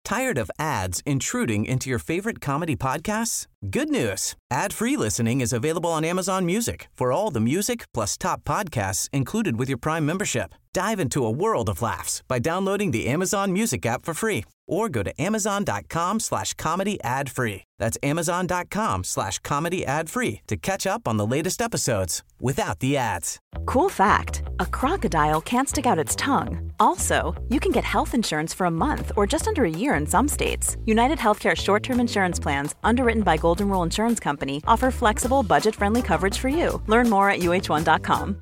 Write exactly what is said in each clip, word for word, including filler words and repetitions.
Tired of ads intruding into your favorite comedy podcasts? Good news. Ad-free listening is available on Amazon Music for all the music plus top podcasts included with your Prime membership. Dive into a world of laughs by downloading the Amazon Music app for free or go to amazon.com slash comedy ad free. That's amazon.com slash comedy ad free to catch up on the latest episodes without the ads. Cool fact, a crocodile can't stick out its tongue. Also, you can get health insurance for a month or just under a year in some states. United Healthcare short-term insurance plans, underwritten by Golden Rule Insurance Company, offer flexible, budget-friendly coverage for you. Learn more at U H one dot com.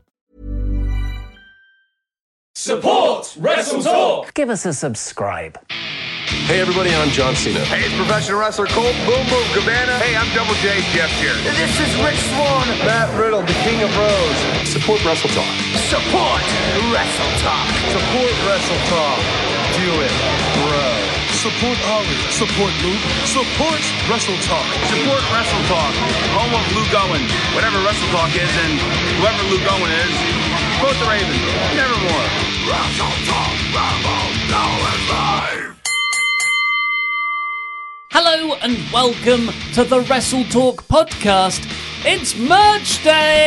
Support Wrestle Talk! Give us a subscribe. Hey everybody, I'm John Cena. Hey, it's professional wrestler Colt Boom Boom Cabana. Hey, I'm Double J Jeff here. This is Rich Swann. Matt Riddle, the King of Rose. Support Wrestle Talk. Support Wrestle Talk. Support Wrestle Talk. Do it, bro. Support Ollie. Support Luke. Support Wrestle Talk. Support Wrestle Talk. Home of Luke Owen. Whatever Wrestle Talk is, and whoever Luke Owen is, support the Ravens. Nevermore. Wrestle Talk. Rambo. Now is live. Hello and welcome to the Wrestle Talk podcast. It's merch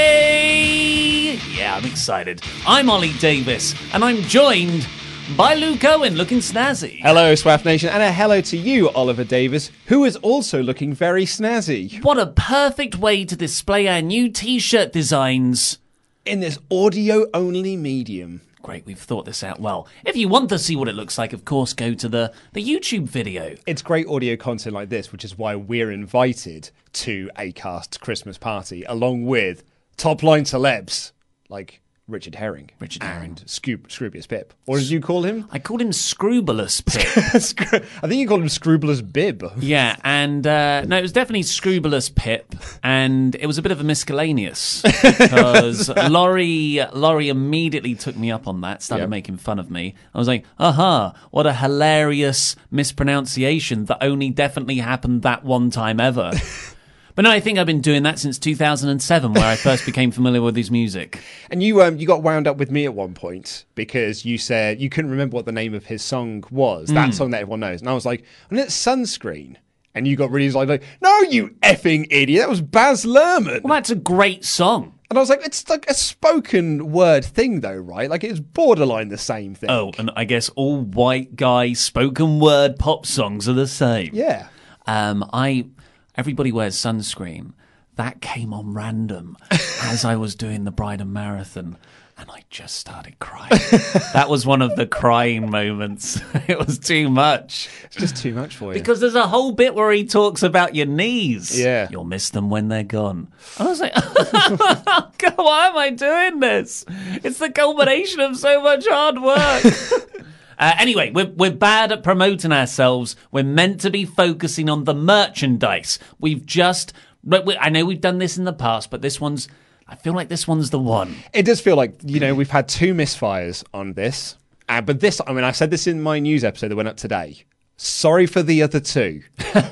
day! Yeah, I'm excited. I'm Ollie Davis, and I'm joined by Luke Owen, looking snazzy. Hello, Swaff Nation, and a hello to you, Oliver Davis, who is also looking very snazzy. What a perfect way to display our new t-shirt designs. In this audio-only medium. Great, we've thought this out well. If you want to see what it looks like, of course, go to the, the YouTube video. It's great audio content like this, which is why we're invited to Acast's Christmas party, along with top-line celebs like Richard Herring. Richard Herring. And Scroob- Scroobius Pip. Or did you call him? I called him Scroobalus Pip. I think you called him Scroobalus Bib. Yeah, and uh, no, it was definitely Scroobalus Pip, and it was a bit of a miscellaneous, because Laurie, Laurie immediately took me up on that, started yep. making fun of me. I was like, aha, what a hilarious mispronunciation that only definitely happened that one time ever. But no, I think I've been doing that since two thousand seven, where I first became familiar with his music. And you um, you got wound up with me at one point because you said you couldn't remember what the name of his song was, mm. that song that everyone knows. And I was like, and it's Sunscreen. And you got really like, like, no, you effing idiot. That was Baz Luhrmann. Well, that's a great song. And I was like, it's like a spoken word thing, though, right? Like, it's borderline the same thing. Oh, and I guess all white guy spoken word pop songs are the same. Yeah. Um, I... Everybody Wears Sunscreen. That came on random as I was doing the Brighton Marathon, and I just started crying. That was one of the crying moments. It was too much. It's just too much for you. Because there's a whole bit where he talks about your knees. Yeah. You'll miss them when they're gone. And I was like, God, why am I doing this? It's the culmination of so much hard work. Uh, anyway, we're, we're bad at promoting ourselves. We're meant to be focusing on the merchandise. We've just... I know we've done this in the past, but this one's... I feel like this one's the one. It does feel like, you know, we've had two misfires on this. Uh, but this... I mean, I said this in my news episode that went up today. Sorry for the other two.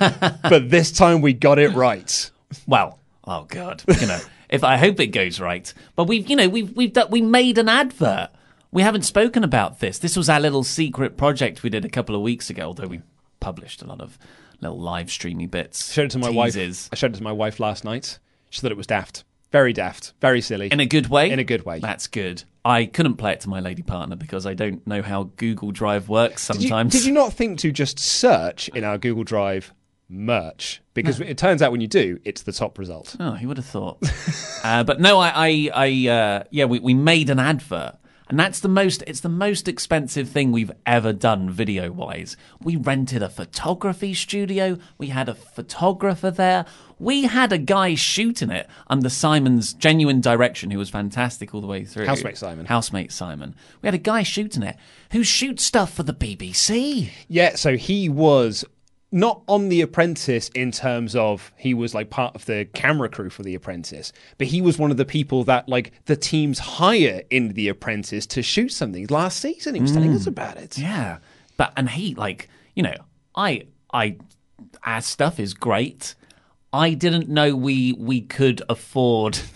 But this time we got it right. Well, oh, God. You know, if I hope it goes right. But we've, you know, we've, we've done, we made an advert. We haven't spoken about this. This was our little secret project we did a couple of weeks ago, although we published a lot of little live streamy bits. I showed it to my teasers. wife. I showed it to my wife last night. She thought it was daft. Very daft. Very silly. In a good way? In a good way. That's good. I couldn't play it to my lady partner because I don't know how Google Drive works sometimes. Did you, did you not think to just search in our Google Drive merch? Because no. It turns out when you do, it's the top result. Oh, who would have thought? uh, but no, I, I, I uh, yeah, we, we made an advert. And that's the most, it's the most expensive thing we've ever done video-wise. We rented a photography studio. We had a photographer there. We had a guy shooting it under Simon's genuine direction, who was fantastic all the way through. Housemate Simon. Housemate Simon. We had a guy shooting it who shoots stuff for the B B C. Yeah, so he was... not on The Apprentice in terms of he was like part of the camera crew for The Apprentice, but he was one of the people that like the teams hire in The Apprentice to shoot something. Last season he was mm. telling us about it. Yeah. But and he like, you know, I I our stuff is great. I didn't know we we could afford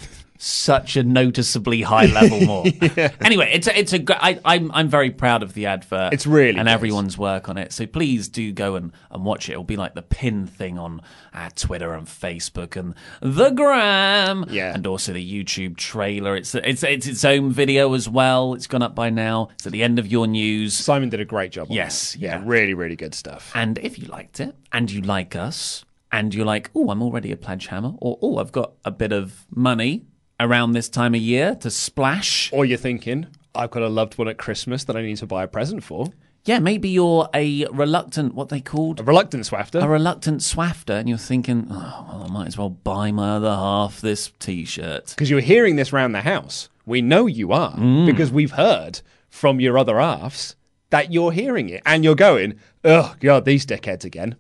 such a noticeably high level more. yeah. Anyway, it's a, it's a gr- I, I'm I'm very proud of the advert. It's really and nice. Everyone's work on it. So please do go and, and watch it. It'll be like the pin thing on uh, Twitter and Facebook and the Gram. Yeah. And also the YouTube trailer. It's it's it's its own video as well. It's gone up by now. It's at the end of your news. Simon did a great job on Yes, that. yeah. Yeah, really, really good stuff. And if you liked it, and you like us, and you're like, oh, I'm already a Pledge Hammer, or oh, I've got a bit of money around this time of year to splash. Or you're thinking, I've got a loved one at Christmas that I need to buy a present for. Yeah, maybe you're a reluctant, what they called? A reluctant swafter. A reluctant swafter, and you're thinking, oh, well, I might as well buy my other half this T-shirt. Because you're hearing this round the house. We know you are, mm. because we've heard from your other halves that you're hearing it, and you're going, oh, God, these dickheads again.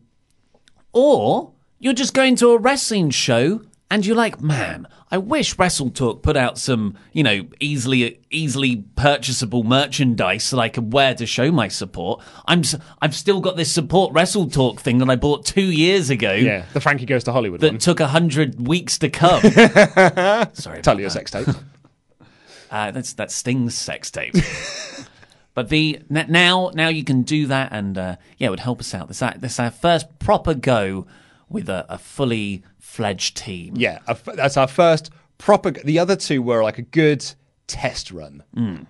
Or you're just going to a wrestling show and you're like, man, I wish Wrestle Talk put out some, you know, easily easily purchasable merchandise that I could wear to show my support. I'm I've still got this support Wrestle Talk thing that I bought two years ago. Yeah, the Frankie Goes to Hollywood that one. took a hundred weeks to come. Sorry, Tell you a that. sex tape. Uh, that's that Sting's sex tape. But the now now you can do that, and uh, yeah, it would help us out. This this is our first proper go with a, a fully fledged team. Yeah, a, that's our first proper. The other two were like a good test run, mm.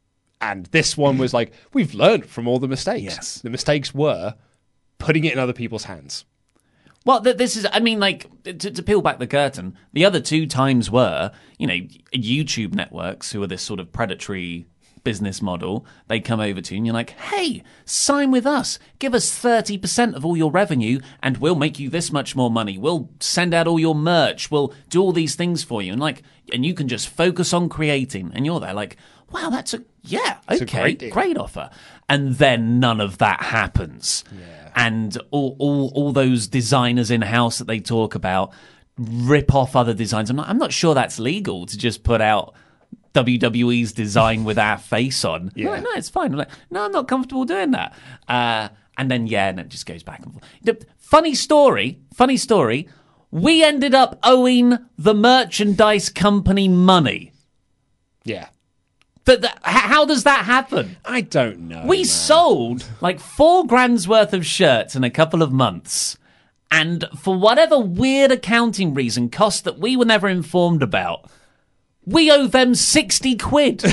and this one was like we've learned from all the mistakes. Yes, the mistakes were putting it in other people's hands. Well, th- this is, I mean, like, to, to peel back the curtain, the other two times were, you know, YouTube networks who are this sort of predatory business model. They come over to you and you're like, hey, sign with us. Give us thirty percent of all your revenue and we'll make you this much more money. We'll send out all your merch. We'll do all these things for you. And like, and you can just focus on creating. And you're there like, wow, that's a, yeah, it's okay, a great, deal. great offer. And then none of that happens. Yeah. And all, all all those designers in-house that they talk about rip off other designs. I'm not, I'm not sure that's legal to just put out W W E's design with our face on. Yeah. No, no, it's fine. I'm like, no, I'm not comfortable doing that. Uh, and then, yeah, and it just goes back and forth. The, funny story, funny story, we ended up owing the merchandise company money. Yeah. But the, how does that happen? I don't know. We man. sold like four grand's worth of shirts in a couple of months. And for whatever weird accounting reason, costs that we were never informed about, we owe them sixty quid.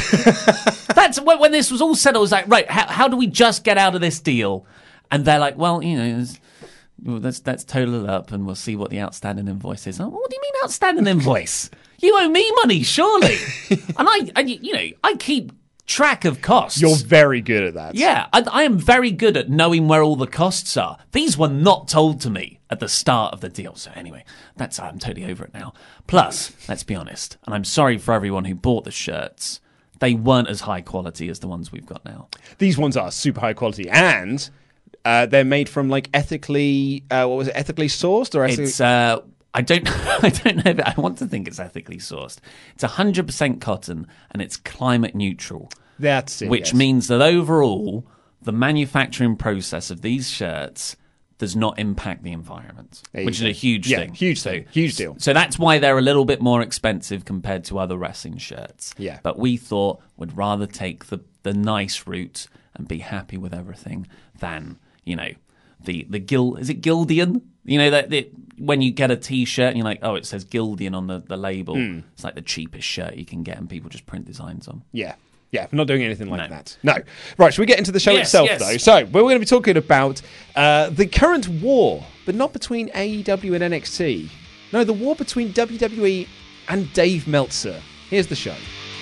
That's when, when this was all said, I was like, right, how, how do we just get out of this deal? And they're like, well, you know, well, let's, let's total it up and we'll see what the outstanding invoice is. Like, what do you mean outstanding invoice? You owe me money, surely. and I, and you know, I keep track of costs. You're very good at that. Yeah, I, I am very good at knowing where all the costs are. These were not told to me at the start of the deal. So anyway, that's I'm totally over it now. Plus, let's be honest, and I'm sorry for everyone who bought the shirts. They weren't as high quality as the ones we've got now. These ones are super high quality, and uh, they're made from like ethically, uh, what was it, ethically sourced or ethically? It's. Uh, I don't I don't know, but I want to think it's ethically sourced. It's one hundred percent cotton and it's climate neutral. That's it. Which yes. means that overall, the manufacturing process of these shirts does not impact the environment, which is a huge yeah, thing. Huge so, thing. Huge deal. So that's why they're a little bit more expensive compared to other wrestling shirts. Yeah. But we thought we'd rather take the, the nice route and be happy with everything than, you know, the, the Gil, is it Gildian? You know, that when you get a T-shirt and you're like, oh, it says Gildian on the, the label. Mm. It's like the cheapest shirt you can get and people just print designs on. Yeah. Yeah, we're not doing anything like no. that. No. Right, should we get into the show yes, itself, yes. though? So, we're going to be talking about uh, the current war, but not between A E W and N X T. No, the war between W W E and Dave Meltzer. Here's the show.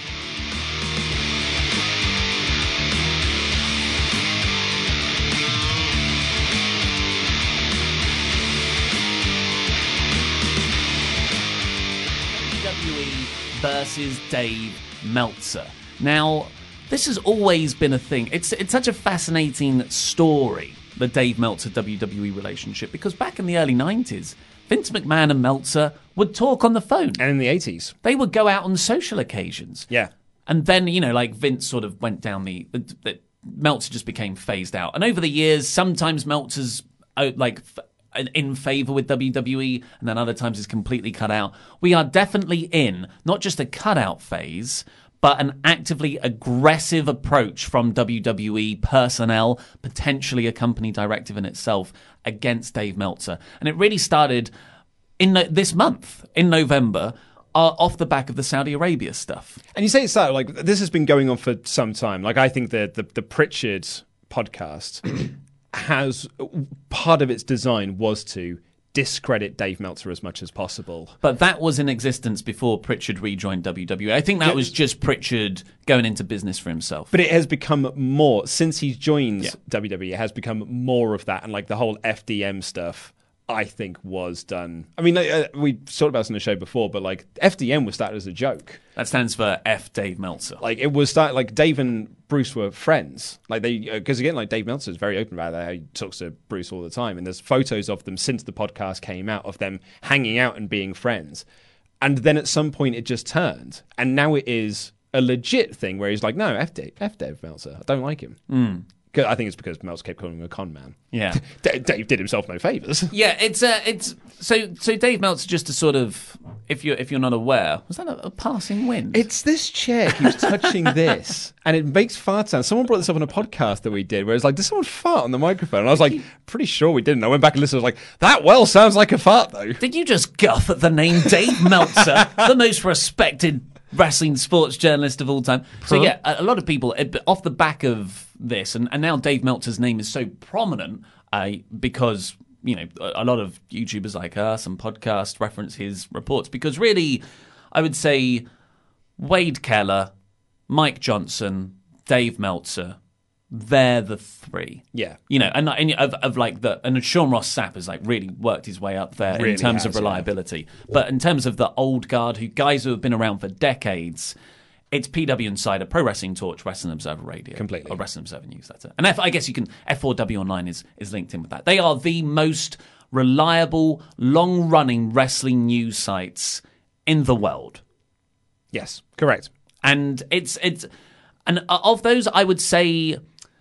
Versus Dave Meltzer. Now, this has always been a thing. It's it's such a fascinating story, the Dave Meltzer W W E relationship, because back in the early nineties, Vince McMahon and Meltzer would talk on the phone. And in the eighties. They would go out on social occasions. Yeah. And then, you know, like Vince sort of went down the... the, the Meltzer just became phased out. And over the years, sometimes Meltzer's uh, like... in favor with W W E, and then other times is completely cut out. We are definitely in not just a cutout phase, but an actively aggressive approach from W W E personnel, potentially a company directive in itself, against Dave Meltzer. And it really started in no- this month, in November, uh, off the back of the Saudi Arabia stuff. And you say it's that, like, this has been going on for some time. Like, I think the, the, the Pritchard podcast has, part of its design was to discredit Dave Meltzer as much as possible. But that was in existence before Pritchard rejoined W W E. I think that was just Pritchard going into business for himself. But it has become more, since he's joined yeah. W W E, it has become more of that. And like the whole F D M stuff, I think, was done. I mean, like, uh, we talked about this on the show before, but like F D M was started as a joke. That stands for F Dave Meltzer. Like it was started, like Dave and Bruce were friends. Like they, because uh, again, like Dave Meltzer is very open about that. He talks to Bruce all the time, and there's photos of them since the podcast came out of them hanging out and being friends. And then at some point, it just turned, and now it is a legit thing where he's like, "No, F Dave, F Dave Meltzer. I don't like him." Mm. I think it's because Meltzer kept calling him a con man. Yeah, Dave did himself no favors. Yeah, it's uh, it's so so Dave Meltzer, just to sort of, if you're if you're not aware, was that a, a passing wind? It's this chair keeps touching this, and it makes fart sounds. Someone brought this up on a podcast that we did, where it's like, did someone fart on the microphone? And I was like, pretty sure we didn't. I went back and listened. I was like, that well sounds like a fart though. Did you just guff at the name Dave Meltzer, the most respected wrestling sports journalist of all time? So yeah, a, a lot of people off the back of this, and, and now Dave Meltzer's name is so prominent uh, because, you know, a, a lot of YouTubers like us and podcasts reference his reports, because really, I would say Wade Keller, Mike Johnson, Dave Meltzer, they're the three. Yeah. You know, and, and of, of like the, and Sean Ross Sapp has like really worked his way up there really in terms has, of reliability. Yeah. But in terms of the old guard, who guys who have been around for decades, it's P W Insider, Pro Wrestling Torch, Wrestling Observer Radio. Completely. Or Wrestling Observer Newsletter. And F, I guess you can, F four W Online is, is linked in with that. They are the most reliable, long-running wrestling news sites in the world. Yes, correct. And it's, it's, and of those, I would say,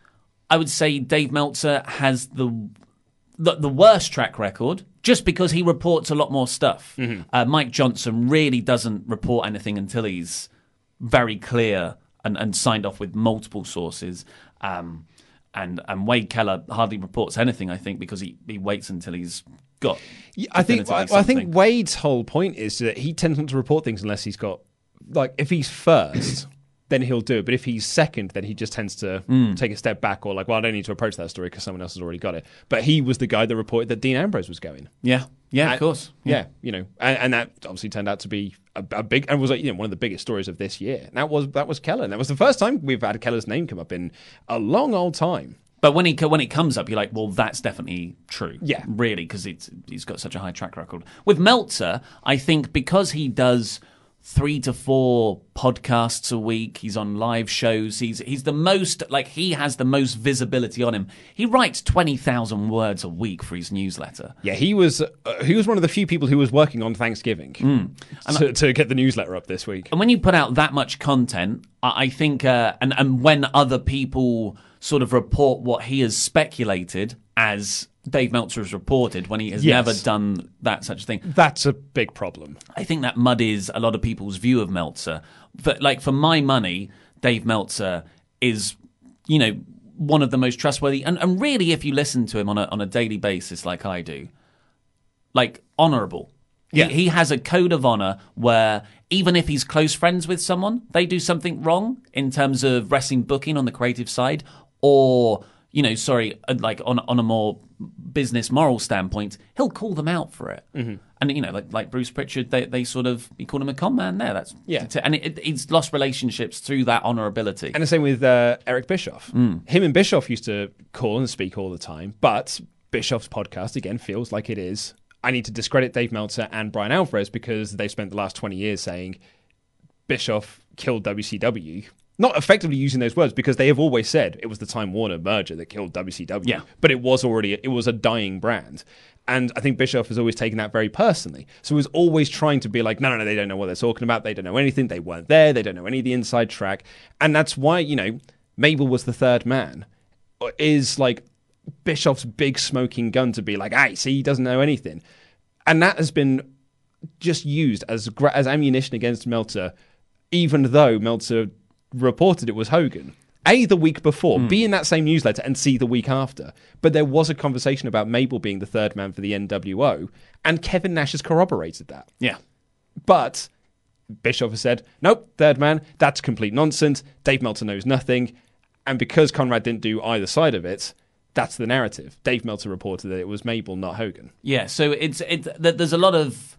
I would say Dave Meltzer has the the, the worst track record, just because he reports a lot more stuff. Mm-hmm. Uh, Mike Johnson really doesn't report anything until he's very clear and, and signed off with multiple sources. Um, and and Wade Keller hardly reports anything, I think, because he, he waits until he's got. Yeah, I think I, I think Wade's whole point is that he tends not to report things unless he's got, like, if he's first. Then he'll do it. But if he's second, then he just tends to mm. take a step back, or like, well, I don't need to approach that story because someone else has already got it. But he was the guy that reported that Dean Ambrose was going. Yeah, yeah, and, of course. Yeah, yeah you know, and, and that obviously turned out to be a, a big, and was like, you know, one of the biggest stories of this year. And that was that was Keller. And that was the first time we've had Keller's name come up in a long old time. But when he when it comes up, you're like, well, that's definitely true. Yeah, really, because it's he's got such a high track record. With Meltzer, I think because he does three to four podcasts a week, he's on live shows, he's he's the most, like, he has the most visibility on him. He writes twenty thousand words a week for his newsletter. Yeah, he was uh, he was one of the few people who was working on Thanksgiving mm. to, to get the newsletter up this week. And when you put out that much content, I, I think, uh, and, and when other people sort of report what he has speculated as Dave Meltzer has reported, when he has yes. never done that such a thing. That's a big problem. I think that muddies a lot of people's view of Meltzer. But, like, for my money, Dave Meltzer is, you know, one of the most trustworthy. And, and really, if you listen to him on a on a daily basis, like I do, like, honourable. Yeah. He, he has a code of honour where even if he's close friends with someone, they do something wrong in terms of wrestling booking on the creative side, or, you know, sorry, like on on a more business moral standpoint, he'll call them out for it. Mm-hmm. And, you know, like like Bruce Pritchard, they they sort of, he called him a con man there. That's yeah. And it, it, he's lost relationships through that honourability. And the same with uh, Eric Bischoff. Mm. Him and Bischoff used to call and speak all the time, but Bischoff's podcast, again, feels like it is, I need to discredit Dave Meltzer and Brian Alvarez because they've spent the last twenty years saying Bischoff killed W C W. Not effectively using those words, because they have always said it was the Time Warner merger that killed W C W. Yeah. But it was already, it was a dying brand. And I think Bischoff has always taken that very personally. So he was always trying to be like, no, no, no, they don't know what they're talking about. They don't know anything. They weren't there. They don't know any of the inside track. And that's why, you know, Mabel was the third man. Is like Bischoff's big smoking gun to be like, hey, see, he doesn't know anything. And that has been just used as as ammunition against Meltzer, even though Meltzer reported it was Hogan. A, the week before, mm. B, in that same newsletter, and C, the week after. But there was a conversation about Mabel being the third man for the N W O, and Kevin Nash has corroborated that. Yeah. But Bischoff has said, nope, third man, that's complete nonsense. Dave Meltzer knows nothing. And because Conrad didn't do either side of it, that's the narrative. Dave Meltzer reported that it was Mabel, not Hogan. Yeah, so it's it. There's a lot of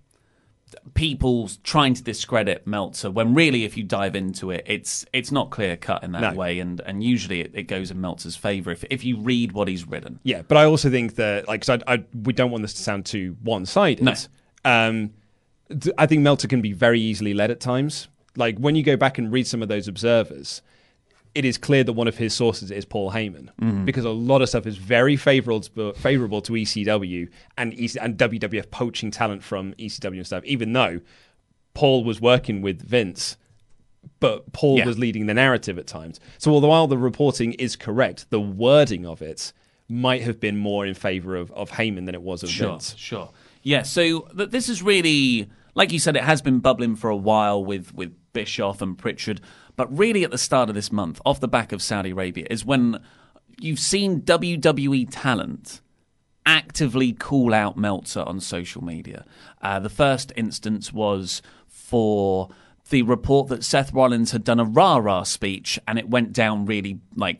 people trying to discredit Meltzer when really, if you dive into it, it's it's not clear cut in that no. way, and and usually it, it goes in Meltzer's favour if if you read what he's written. Yeah, but I also think that like, cause I, I we don't want this to sound too one sided. No. Um, th- I think Meltzer can be very easily led at times. Like when you go back and read some of those observers, it is clear that one of his sources is Paul Heyman, mm-hmm. because a lot of stuff is very favorable to, favorable to E C W and, e- and W W F poaching talent from E C W and stuff, even though Paul was working with Vince, but Paul yeah. was leading the narrative at times. So although while the reporting is correct, the wording of it might have been more in favor of, of Heyman than it was of sure, Vince. Sure, Yeah, so th- this is really, like you said, it has been bubbling for a while with, with Bischoff and Pritchard. But really at the start of this month, off the back of Saudi Arabia, is when you've seen W W E talent actively call out Meltzer on social media. Uh, the first instance was for the report that Seth Rollins had done a rah-rah speech, and it went down really, like,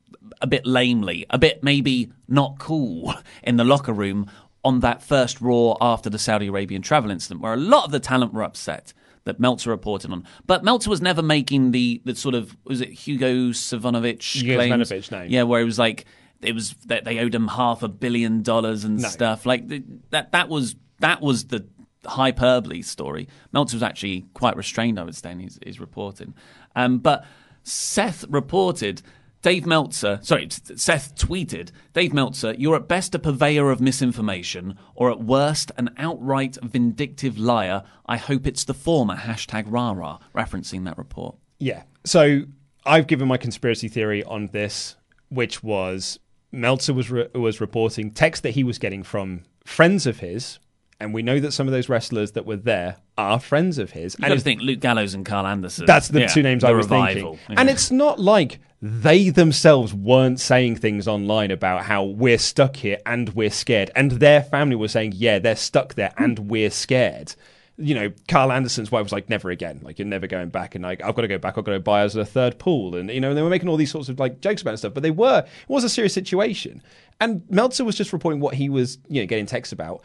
a bit lamely, a bit maybe not cool in the locker room on that first Raw after the Saudi Arabian travel incident, where a lot of the talent were upset that Meltzer reported on. But Meltzer was never making the, the sort of, was it Hugo Savanovich Hugo claims? Savanovich, no. Yeah, where it was like, it was that they owed him half a billion dollars and no. stuff. Like that that was that was the hyperbole story. Meltzer was actually quite restrained, I would say, in his, his reporting. Um, but Seth reported, Dave Meltzer, sorry, Seth tweeted, Dave Meltzer, you're at best a purveyor of misinformation, or at worst an outright vindictive liar. I hope it's the former, hashtag rah-rah, referencing that report. Yeah. So I've given my conspiracy theory on this, which was Meltzer was re- was reporting text that he was getting from friends of his, and we know that some of those wrestlers that were there are friends of his. You and got to think Luke Gallows and Carl Anderson. That's the yeah, two names the I was revival. thinking. Yeah. And it's not like they themselves weren't saying things online about how we're stuck here and we're scared. And their family was saying, yeah, they're stuck there and we're scared. You know, Carl Anderson's wife was like, never again. Like, you're never going back. And like, I've got to go back. I've got to buy us a third pool. And, you know, they were making all these sorts of like jokes about stuff. But they were, it was a serious situation. And Meltzer was just reporting what he was, you know, getting texts about.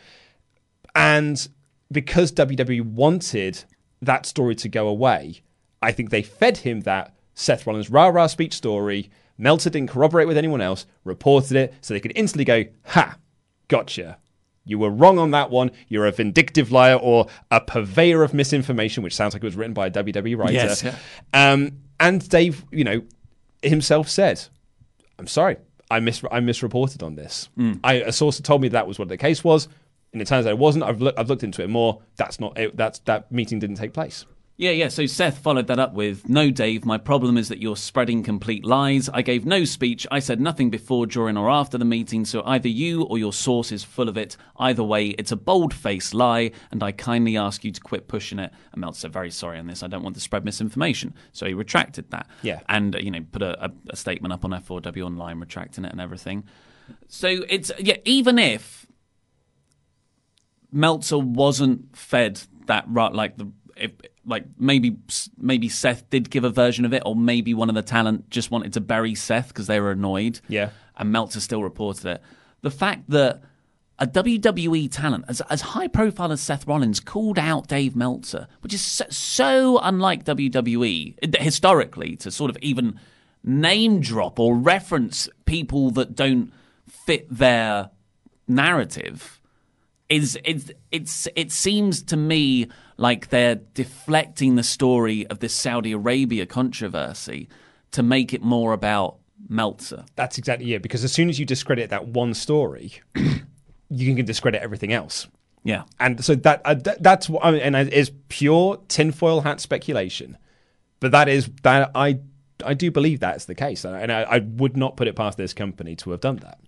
And because W W E wanted that story to go away, I think they fed him that Seth Rollins rah-rah speech story. Meltzer didn't corroborate with anyone else, reported it, so they could instantly go, ha, gotcha. You were wrong on that one. You're a vindictive liar or a purveyor of misinformation, which sounds like it was written by a W W E writer. Yes, yeah. Um, and Dave, you know, himself said, I'm sorry, I mis- I misreported on this. Mm. I, a source told me that was what the case was, and it turns out it wasn't. I've, lo- I've looked into it more. That's not it. That's, that meeting didn't take place. Yeah, yeah. So Seth followed that up with, no, Dave, my problem is that you're spreading complete lies. I gave no speech. I said nothing before, during, or after the meeting, so either you or your source is full of it. Either way, it's a bold-faced lie, and I kindly ask you to quit pushing it. And Meltzer said, very sorry on this. I don't want to spread misinformation. So he retracted that. Yeah. And, you know, put a, a, a statement up on F four W Online retracting it and everything. So it's, yeah, even if Meltzer wasn't fed that, right, like the, if, like maybe maybe Seth did give a version of it, or maybe one of the talent just wanted to bury Seth because they were annoyed. Yeah, and Meltzer still reported it. The fact that a W W E talent as as high profile as Seth Rollins called out Dave Meltzer, which is so, so unlike W W E historically, to sort of even name drop or reference people that don't fit their narrative, is it's it's it seems to me like they're deflecting the story of this Saudi Arabia controversy to make it more about Meltzer. That's exactly it, because as soon as you discredit that one story, you can discredit everything else. Yeah. And so that uh, th- that's what I mean, and it is pure tinfoil hat speculation. But that is that I I do believe that's the case, and I, I would not put it past this company to have done that.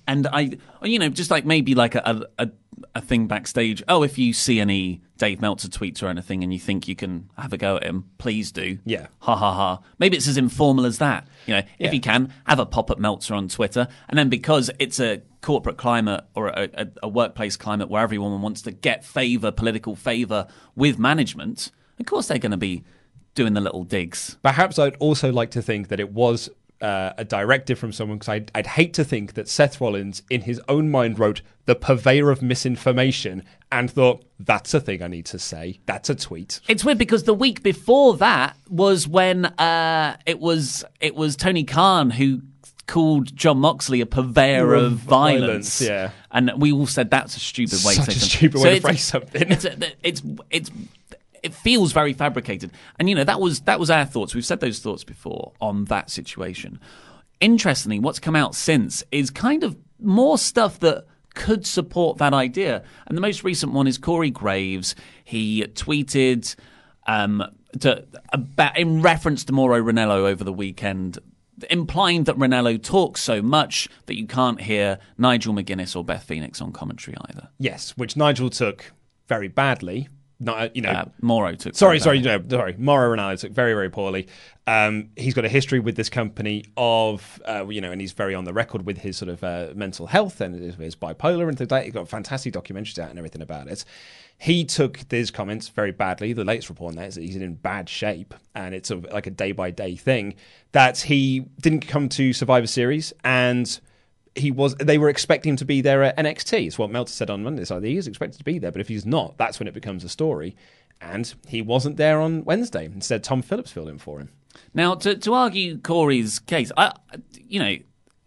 And I, you know, just like maybe like a, a a thing backstage. Oh, if you see any Dave Meltzer tweets or anything and you think you can have a go at him, please do. Yeah. Ha ha ha. Maybe it's as informal as that. You know, if Yeah. you can, have a pop at Meltzer on Twitter. And then because it's a corporate climate or a, a, a workplace climate where everyone wants to get favour, political favour with management, of course they're going to be doing the little digs. Perhaps I'd also like to think that it was uh, a directive from someone, because I'd, I'd hate to think that Seth Rollins, in his own mind, wrote the purveyor of misinformation and thought, that's a thing I need to say. That's a tweet. It's weird because the week before that was when uh, it was it was Tony Khan who called John Moxley a purveyor of, of violence. violence. Yeah, and we all said that's a stupid way Such to say a something. stupid way So to phrase something. It's, a, it's it's it feels very fabricated, and you know that was that was our thoughts. We've said those thoughts before on that situation. Interestingly, what's come out since is kind of more stuff that could support that idea. And the most recent one is Corey Graves. He tweeted um, to, about, in reference to Mauro Ranallo over the weekend, implying that Ranallo talks so much that you can't hear Nigel McGuinness or Beth Phoenix on commentary either. Yes, which Nigel took very badly. Not, you know, uh, Mauro took. Sorry, sorry, no, sorry. Mauro Ranallo took very, very poorly. Um, he's got a history with this company of, uh, you know, and he's very on the record with his sort of uh, mental health and his, his bipolar and things like that. He's got fantastic documentaries out and everything about it. He took these comments very badly. The latest report on that is that he's in bad shape, and it's a, like a day by day thing. That he didn't come to Survivor Series, and he was. They were expecting him to be there at N X T. It's what Meltzer said on Monday. So he is expected to be there, but if he's not, that's when it becomes a story. And he wasn't there on Wednesday. Instead, Tom Phillips filled in for him. Now, to to argue Corey's case, I, you know,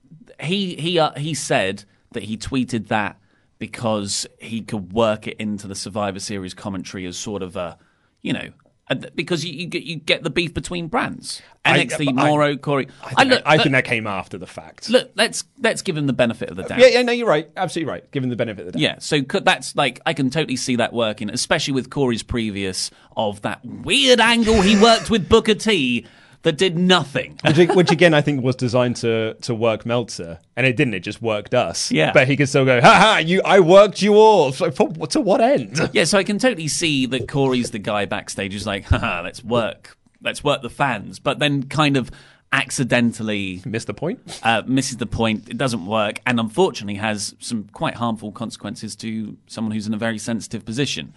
he he uh, he said that he tweeted that because he could work it into the Survivor Series commentary as sort of a, you know, a, because you, you get you get the beef between brands. N X T, Mauro, Corey. I think, I, look, I, I look, think that came after the fact. Look, let's let's give him the benefit of the doubt. Yeah, yeah, no, you're right. Absolutely right. Given the benefit of the doubt. Yeah, so could, that's like, I can totally see that working, especially with Corey's previous of that weird angle he worked with Booker T that did nothing. which, which again, I think was designed to to work Meltzer, and it didn't. It just worked us. Yeah. But he could still go, ha ha, you, I worked you all. So for, to what end? Yeah, so I can totally see that Corey's the guy backstage who's like, haha, let's work. Let's work the fans. But then kind of accidentally Missed the point. uh, misses the point. It doesn't work, and unfortunately has some quite harmful consequences to someone who's in a very sensitive position.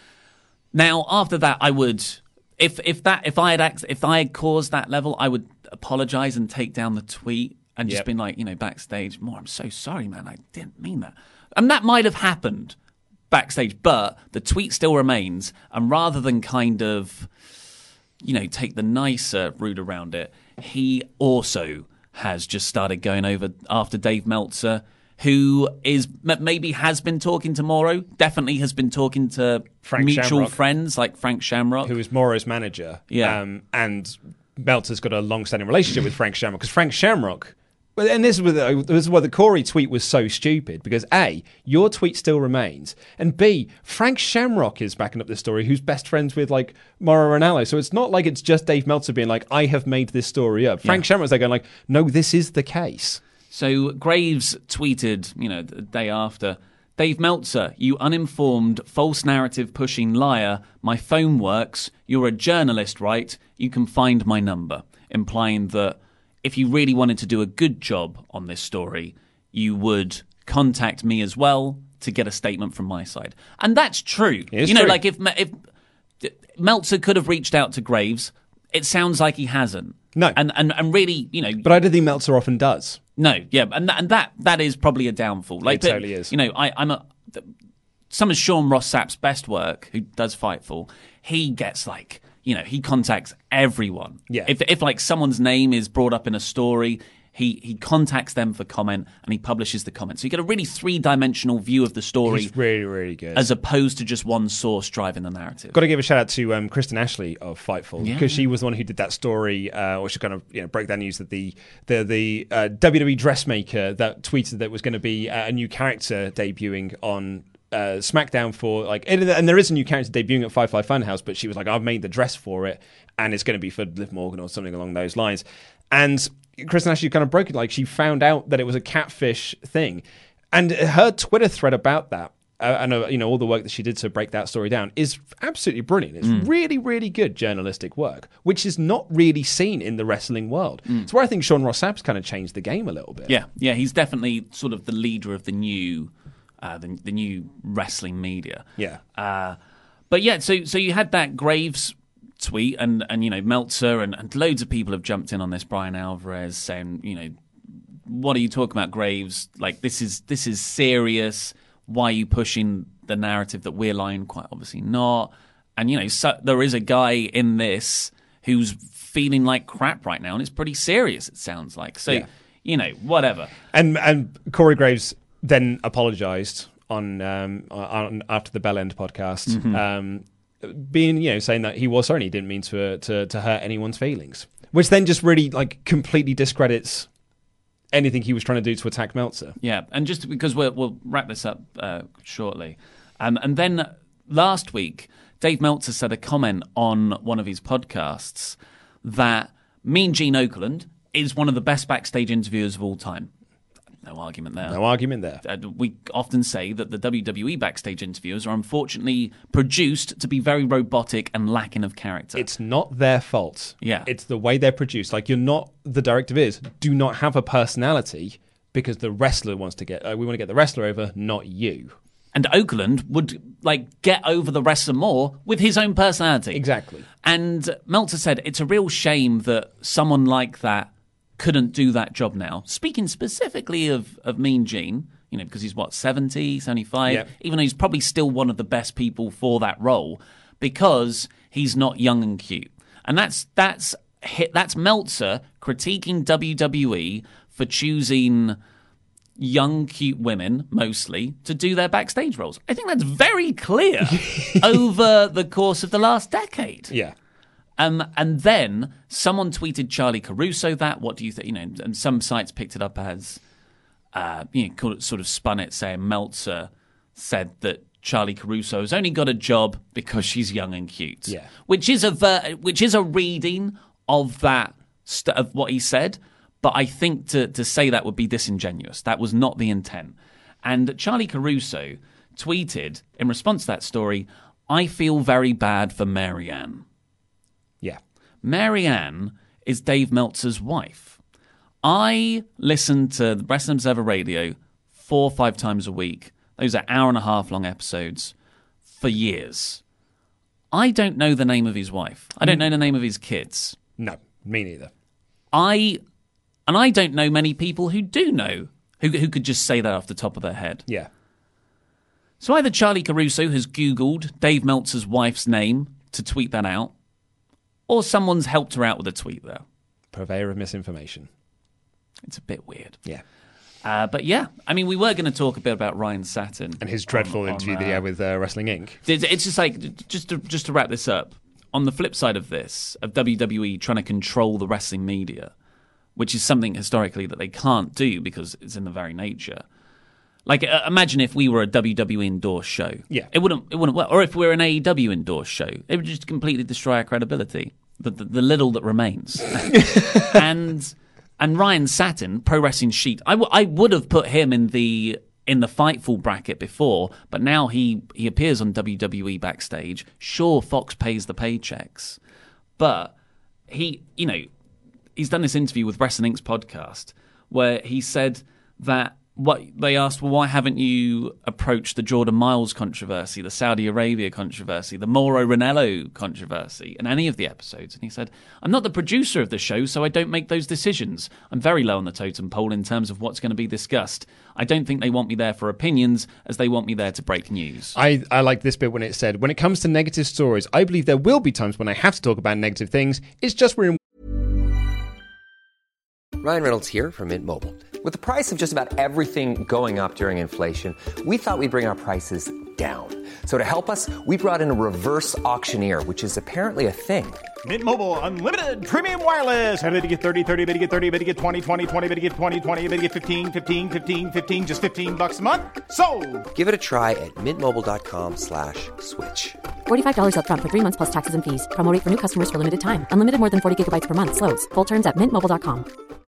Now, after that, I would, if if that if I had act, if I had caused that level, I would apologize and take down the tweet and just Yep. been like, you know, backstage, more, I'm so sorry, man, I didn't mean that, and that might have happened backstage, but the tweet still remains, and rather than kind of, you know, take the nicer route around it, he also has just started going over after Dave Meltzer, who is maybe has been talking to Mauro, definitely has been talking to Frank mutual Shamrock. friends like Frank Shamrock. Who is Mauro's manager. Yeah. Um, and Meltzer's got a long-standing relationship with Frank Shamrock, because Frank Shamrock, well, and this is, what, uh, this is why the Corey tweet was so stupid, because A, your tweet still remains, and B, Frank Shamrock is backing up this story, who's best friends with, like, Mauro Ranallo. So it's not like it's just Dave Meltzer being like, I have made this story up. Frank Yeah. Shamrock's there going like, no, this is the case. So Graves tweeted, you know, the day after, Dave Meltzer, you uninformed, false narrative pushing liar. My phone works. You're a journalist, right? You can find my number. Implying that if you really wanted to do a good job on this story, you would contact me as well to get a statement from my side. And that's true. It is you know, true. like if, if Meltzer could have reached out to Graves, it sounds like he hasn't. No. And, and, and really, you know... But I don't think Meltzer often does. No, yeah, and that, and that that is probably a downfall. Like, It but, totally is. You know, I, I'm a some of Sean Ross Sapp's best work, who does Fightful. He gets like, you know, he contacts everyone. Yeah. If if like someone's name is brought up in a story, he he contacts them for comment and he publishes the comment. So you get a really three dimensional view of the story, He's really, really good. as opposed to just one source driving the narrative. Got to give a shout out to um, Kristen Ashley of Fightful, Yeah. because she was the one who did that story, uh, or she kind of you know broke that news that the the the uh, W W E dressmaker that tweeted that was going to be uh, a new character debuting on uh, SmackDown for like, and, and there is a new character debuting at Firefly Funhouse, but she was like, I've made the dress for it, and it's going to be for Liv Morgan or something along those lines, and Chris Nash kind of broke it. Like, she found out that it was a catfish thing. And her Twitter thread about that, uh, and uh, you know, all the work that she did to break that story down is absolutely brilliant. It's mm. really, really good journalistic work, which is not really seen in the wrestling world. Mm. It's where I think Sean Ross Sapp's kind of changed the game a little bit. Yeah, yeah, he's definitely sort of the leader of the new, uh, the, the new wrestling media. Yeah, uh, but yeah, so so you had that Graves tweet, and and you know, Meltzer and, and loads of people have jumped in on this. Brian Alvarez saying, you know, what are you talking about, Graves? Like, this is this is serious. Why are you pushing the narrative that we're lying? Quite obviously not. And, you know, so there is a guy in this who's feeling like crap right now, and it's pretty serious, it sounds like. So, yeah. you know, whatever. And and Corey Graves then apologised on, um, on after the Bell End podcast, mm-hmm. um, being, you know, saying that he was sorry and he didn't mean to, to to hurt anyone's feelings, which then just really, like, completely discredits anything he was trying to do to attack Meltzer. Yeah, and just because we'll, we'll wrap this up uh, shortly. Um, and then last week, Dave Meltzer said a comment on one of his podcasts that Mean Gene Okerlund is one of the best backstage interviewers of all time. No argument there. No argument there. Uh, we often say that the W W E backstage interviewers are unfortunately produced to be very robotic and lacking of character. It's not their fault. Yeah. It's the way they're produced. Like, you're not, the directive is, do not have a personality because the wrestler wants to get, uh, we want to get the wrestler over, not you. And Okerlund would, like, get over the wrestler more with his own personality. Exactly. And Meltzer said it's a real shame that someone like that couldn't do that job now. Speaking specifically of, of Mean Gene, you know, because he's, what, seventy, seventy-five? Yep. Even though he's probably still one of the best people for that role, because he's not young and cute. And that's that's that's Meltzer critiquing W W E for choosing young, cute women, mostly, to do their backstage roles. I think that's very clear over the course of the last decade. Yeah. Um, and then someone tweeted Charlie Caruso that. What do you think? You know, and some sites picked it up as, uh, you know, called it, sort of spun it, saying Meltzer said that Charlie Caruso has only got a job because she's young and cute. Yeah, which is a ver- which is a reading of that st- of what he said. But I think to to say that would be disingenuous. That was not the intent. And Charlie Caruso tweeted in response to that story, "I feel very bad for Marianne." Yeah. Marianne is Dave Meltzer's wife. I listen to the Wrestling Observer Radio four or five times a week. Those are hour and a half long episodes for years. I don't know the name of his wife. I don't know the name of his kids. No, me neither. I, and I don't know many people who do know, who who could just say that off the top of their head. Yeah. So either Charlie Caruso has Googled Dave Meltzer's wife's name to tweet that out, or someone's helped her out with a tweet there. Purveyor of misinformation. It's a bit weird. Yeah. Uh, but yeah, I mean, we were going to talk a bit about Ryan Satin. And his dreadful on, interview on, uh, that he had with uh, Wrestling Incorporated. It's just like, just to, just to wrap this up, on the flip side of this, of W W E trying to control the wrestling media, which is something historically that they can't do because it's in the very nature. Like, uh, imagine if we were a W W E endorsed show. Yeah. It wouldn't, it wouldn't work. Or if we were an A E W endorsed show, it would just completely destroy our credibility. The, the, the little that remains. and and Ryan Satin, Pro Wrestling Sheet, I, w- I would have put him in the in the Fightful bracket before, but now he, he appears on W W E Backstage. Sure, Fox pays the paychecks, but he, you know, he's done this interview with Wrestling Incorporated's podcast where he said that what they asked, well, why haven't you approached the Jordan Miles controversy, the Saudi Arabia controversy, the Mauro Ranallo controversy in any of the episodes? And he said, I'm not the producer of the show, so I don't make those decisions. I'm very low on the totem pole in terms of what's going to be discussed. I don't think they want me there for opinions as they want me there to break news. I, I like this bit when it said, when it comes to negative stories, I believe there will be times when I have to talk about negative things. It's just we're in... Ryan Reynolds here from Mint Mobile. With the price of just about everything going up during inflation, we thought we'd bring our prices down. So to help us, we brought in a reverse auctioneer, which is apparently a thing. Mint Mobile Unlimited Premium Wireless. How to get thirty, thirty, bit to get thirty, bit to get twenty, twenty, twenty, bit to get twenty, twenty, bit to get fifteen, fifteen, fifteen, fifteen, just fifteen bucks a month? Sold! Give it a try at mintmobile.com slash switch. forty-five dollars up front for three months plus taxes and fees. Promo rate for new customers for limited time. Unlimited more than forty gigabytes per month. Slows full terms at mint mobile dot com.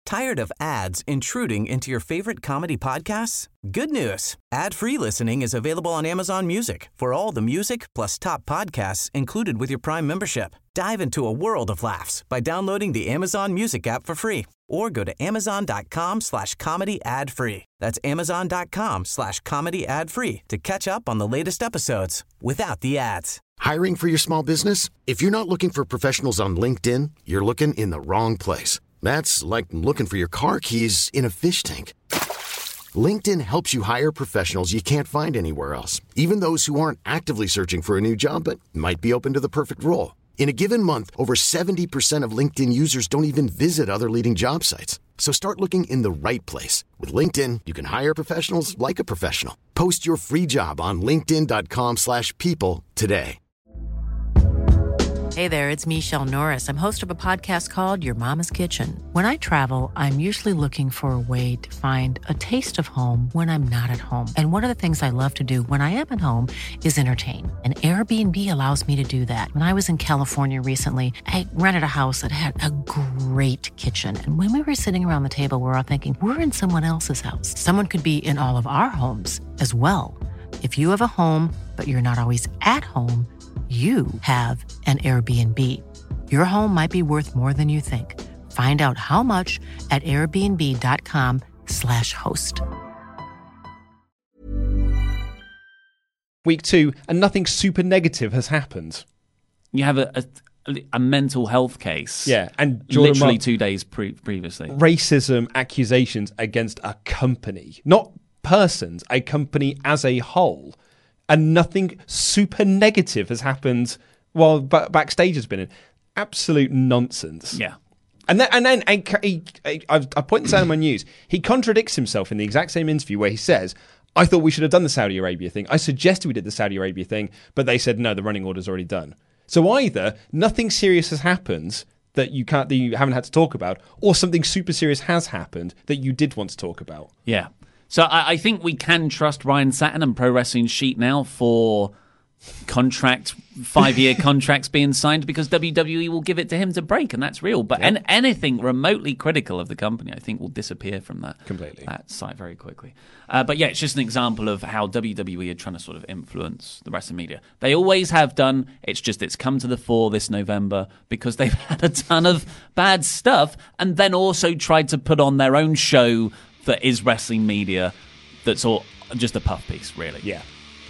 Tired of ads intruding into your favorite comedy podcasts? Good news. Ad-free listening is available on Amazon Music for all the music plus top podcasts included with your Prime membership. Dive into a world of laughs by downloading the Amazon Music app for free or go to amazon.com slash comedy ad free. That's amazon.com slash comedy ad free to catch up on the latest episodes without the ads. Hiring for your small business? If you're not looking for professionals on LinkedIn, you're looking in the wrong place. That's like looking for your car keys in a fish tank. LinkedIn helps you hire professionals you can't find anywhere else, even those who aren't actively searching for a new job but might be open to the perfect role. In a given month, over seventy percent of LinkedIn users don't even visit other leading job sites. So start looking in the right place. With LinkedIn, you can hire professionals like a professional. Post your free job on linkedin.com slash people today. Hey there, it's Michelle Norris. I'm host of a podcast called Your Mama's Kitchen. When I travel, I'm usually looking for a way to find a taste of home when I'm not at home. And one of the things I love to do when I am at home is entertain. And Airbnb allows me to do that. When I was in California recently, I rented a house that had a great kitchen. And when we were sitting around the table, we were all thinking, we're in someone else's house. Someone could be in all of our homes as well. If you have a home, but you're not always at home, you have an Airbnb. Your home might be worth more than you think. Find out how much at airbnb.com slash host. Week two, and nothing super negative has happened. You have a, a, a mental health case. Yeah, and Jordan literally Mark, two days pre- previously. Racism accusations against a company, not persons, a company as a whole. And nothing super negative has happened while b- backstage has been in. Absolute nonsense. Yeah. And then, and then and he, he, I, I point this out in my news. He contradicts himself in the exact same interview where he says, I thought we should have done the Saudi Arabia thing. I suggested we did the Saudi Arabia thing, but they said, no, the running order's already done. So either nothing serious has happened that you can't, that you haven't had to talk about, or something super serious has happened that you did want to talk about. Yeah. So I, I think we can trust Ryan Satin and Pro Wrestling Sheet now for contract, five-year contracts being signed because W W E will give it to him to break, and that's real. But yep. an, anything remotely critical of the company, I think, will disappear from that completely that site very quickly. Uh, but yeah, it's just an example of how W W E are trying to sort of influence the wrestling media. They always have done. It's just it's come to the fore this November because they've had a ton of bad stuff, and then also tried to put on their own show that is wrestling media that's all just a puff piece, really. Yeah.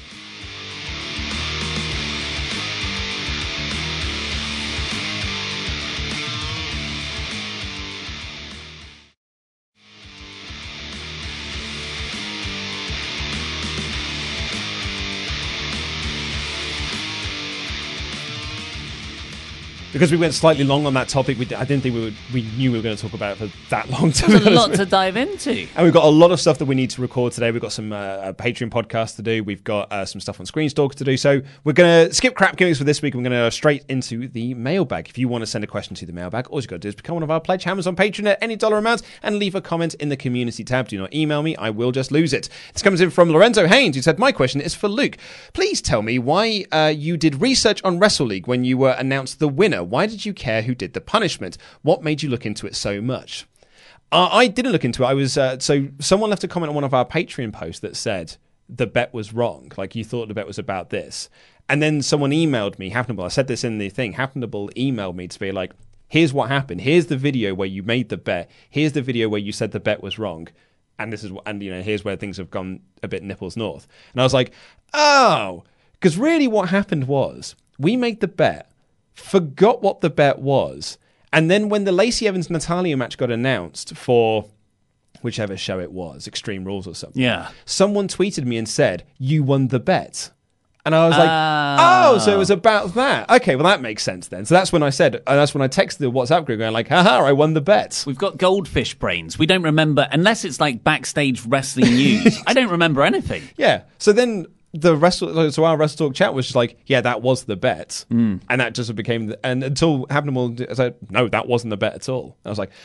Because we went slightly long on that topic, we, I didn't think we would. We knew we were going to talk about it for that long. There's a lot to dive into, and we've got a lot of stuff that we need to record today. We've got some uh, Patreon podcasts to do. We've got uh, some stuff on Screenstalker to do. So we're going to skip crap gimmicks for this week. And we're going to go straight into the mailbag. If you want to send a question to the mailbag, all you've got to do is become one of our pledge hammers on Patreon at any dollar amount and leave a comment in the community tab. Do not email me; I will just lose it. This comes in from Lorenzo Haynes, who said, "My question is for Luke. Please tell me why uh, you did research on Wrestle League when you were announced the winner. Why did you care who did the punishment? What made you look into it so much?" Uh, I didn't look into it. I was uh, so someone left a comment on one of our Patreon posts that said the bet was wrong. Like, you thought the bet was about this, and then someone emailed me. Happenable. I said this in the thing. Happenable emailed me to be like, "Here's what happened. Here's the video where you made the bet. Here's the video where you said the bet was wrong, and this is what, and you know, here's where things have gone a bit nipples north." And I was like, "Oh," because really, what happened was we made the bet, forgot what the bet was, and then when the Lacey Evans-Natalia match got announced for whichever show it was, Extreme Rules or something, yeah, someone tweeted me and said, "You won the bet." And I was like, oh. oh, so it was about that. Okay, well, that makes sense then. So that's when I said, and that's when I texted the WhatsApp group going like, haha, I won the bet. We've got goldfish brains. We don't remember, unless it's like backstage wrestling news. I don't remember anything. Yeah. So then the wrestle, so our Wrestle Talk chat was just like, yeah, that was the bet. Mm. And that just became, the, and until Habnable said, no, that wasn't the bet at all. I was like,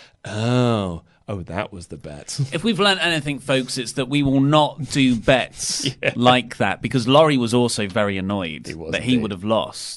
oh. Oh, that was the bet. If we've learned anything, folks, it's that we will not do bets yeah. like that, because Laurie was also very annoyed he was that indeed. he would have lost.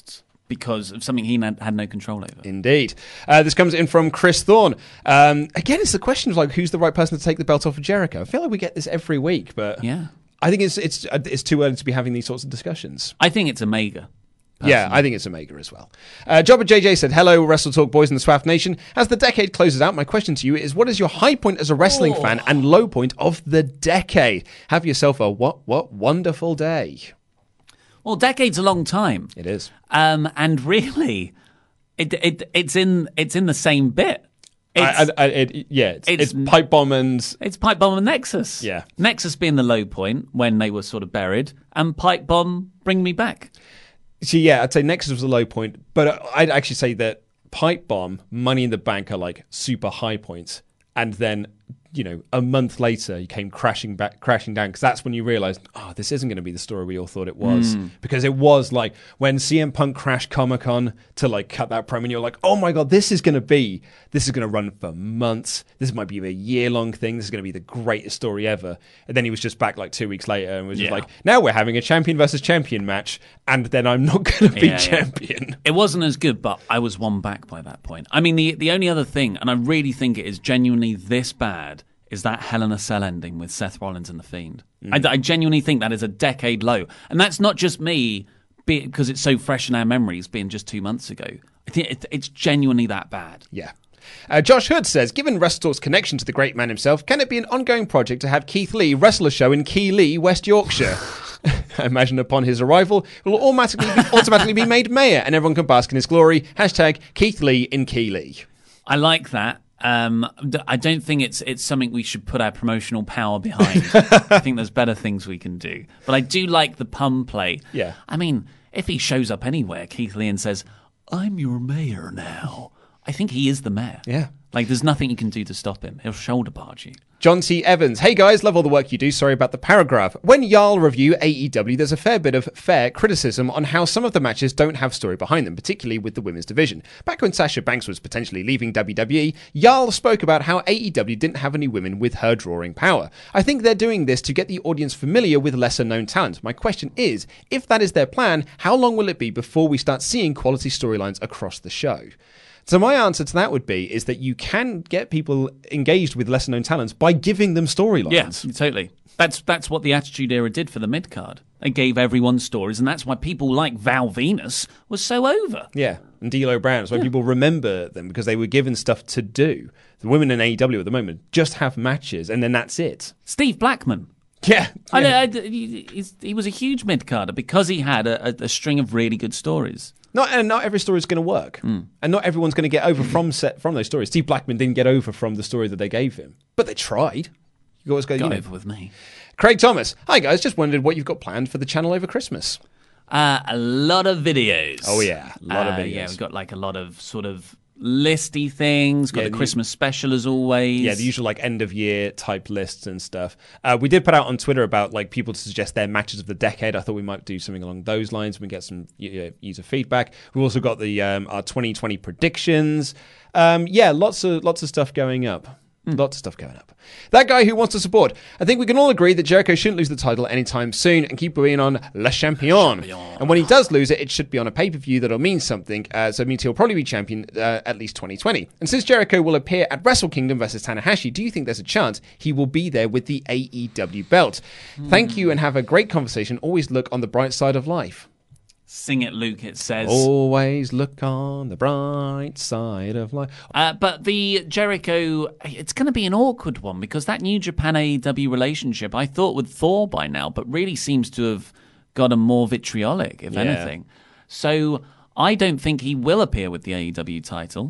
because of something he had, had no control over. Indeed. Uh, this comes in from Chris Thorne. Um, again, it's the question of like, who's the right person to take the belt off of Jericho? I feel like we get this every week, but yeah. I think it's it's it's too early to be having these sorts of discussions. I think it's Omega. Personally. Yeah, I think it's Omega as well. Uh, Jobber J J said, hello, Wrestle Talk boys in the Swaff Nation. As the decade closes out, my question to you is, what is your high point as a wrestling oh. fan and low point of the decade? Have yourself a what, what wonderful day. Well, decade's a long time. It is. Um, and really, it, it it's in it's in the same bit. It's, I, I, it, yeah, it's, it's, it's Pipe Bomb and... It's Pipe Bomb and Nexus. Yeah. Nexus being the low point when they were sort of buried, and Pipe Bomb Bring Me Back. So yeah, I'd say Nexus was the low point, but I'd actually say that Pipe Bomb, Money in the Bank are like super high points, and then, you know, a month later, you came crashing back, crashing down, because that's when you realized, oh, this isn't going to be the story we all thought it was. Mm. Because it was like when C M Punk crashed Comic-Con to like cut that promo, and you're like, oh my God, this is going to be, this is going to run for months. This might be a year-long thing. This is going to be the greatest story ever. And then he was just back like two weeks later and was just yeah. like, now we're having a champion versus champion match, and then I'm not going to be yeah, champion. Yeah. It wasn't as good, but I was one back by that point. I mean, the the only other thing, and I really think it is genuinely this bad, is that Hell in a Cell ending with Seth Rollins and The Fiend. Mm. I, I genuinely think that is a decade low. And that's not just me, because it's so fresh in our memories, being just two months ago. I think it, it's genuinely that bad. Yeah. Uh, Josh Hood says, given WrestleTalk's connection to the great man himself, can it be an ongoing project to have Keith Lee wrestle a show in Keighley, West Yorkshire? I imagine upon his arrival, he will automatically be, automatically be made mayor and everyone can bask in his glory. Hashtag Keith Lee in Keighley. I like that. Um, I don't think it's it's something we should put our promotional power behind. I think there's better things we can do. But I do like the pun play. Yeah. I mean, if he shows up anywhere, Keith Lee, and says, I'm your mayor now, I think he is the mayor. Yeah. Like, there's nothing you can do to stop him. He'll shoulder barge you. John T. Evans. Hey guys, love all the work you do. Sorry about the paragraph. When Jarl review A E W, there's a fair bit of fair criticism on how some of the matches don't have story behind them, particularly with the women's division. Back when Sasha Banks was potentially leaving W W E, Jarl spoke about how A E W didn't have any women with her drawing power. I think they're doing this to get the audience familiar with lesser known talent. My question is, if that is their plan, how long will it be before we start seeing quality storylines across the show? So my answer to that would be is that you can get people engaged with lesser known talents by giving them storylines. Yeah, totally. That's that's what the Attitude Era did for the mid card. They gave everyone stories, and that's why people like Val Venus was so over. Yeah, and D'Lo Brown. That's why yeah. people remember them, because they were given stuff to do. The women in A E W at the moment just have matches, and then that's it. Steve Blackman. Yeah, I yeah. know. I, he, he was a huge mid carder because he had a, a, a string of really good stories. Not and not every story is going to work, mm. and not everyone's going to get over from set from those stories. Steve Blackman didn't get over from the story that they gave him, but they tried. You always go, got you know. over with me. Craig Thomas, hi guys, just wondered what you've got planned for the channel over Christmas. Uh, a lot of videos. Oh yeah, a lot uh, of videos. Yeah, we've got like a lot of sort of listy things. Got yeah, the Christmas special as always. Yeah, the usual like end of year type lists and stuff. Uh, we did put out on Twitter about like people to suggest their matches of the decade. I thought we might do something along those lines. We get some uh, user feedback. We've also got the um, our twenty twenty predictions. Um, yeah, lots of lots of stuff going up. Mm. Lots of stuff going up. That guy who wants to support. I think we can all agree that Jericho shouldn't lose the title anytime soon and keep being on Le Champion. Champion. And when he does lose it, it should be on a pay-per-view that'll mean something. Uh, so it means he'll probably be champion uh, at least twenty twenty. And since Jericho will appear at Wrestle Kingdom versus Tanahashi, do you think there's a chance he will be there with the A E W belt? Mm. Thank you and have a great conversation. Always look on the bright side of life. Sing it, Luke, it says. Always look on the bright side of life. Uh, but the Jericho, it's going to be an awkward one because that New Japan A E W relationship I thought would thaw by now, but really seems to have gotten more vitriolic, if yeah. anything. So I don't think he will appear with the A E W title,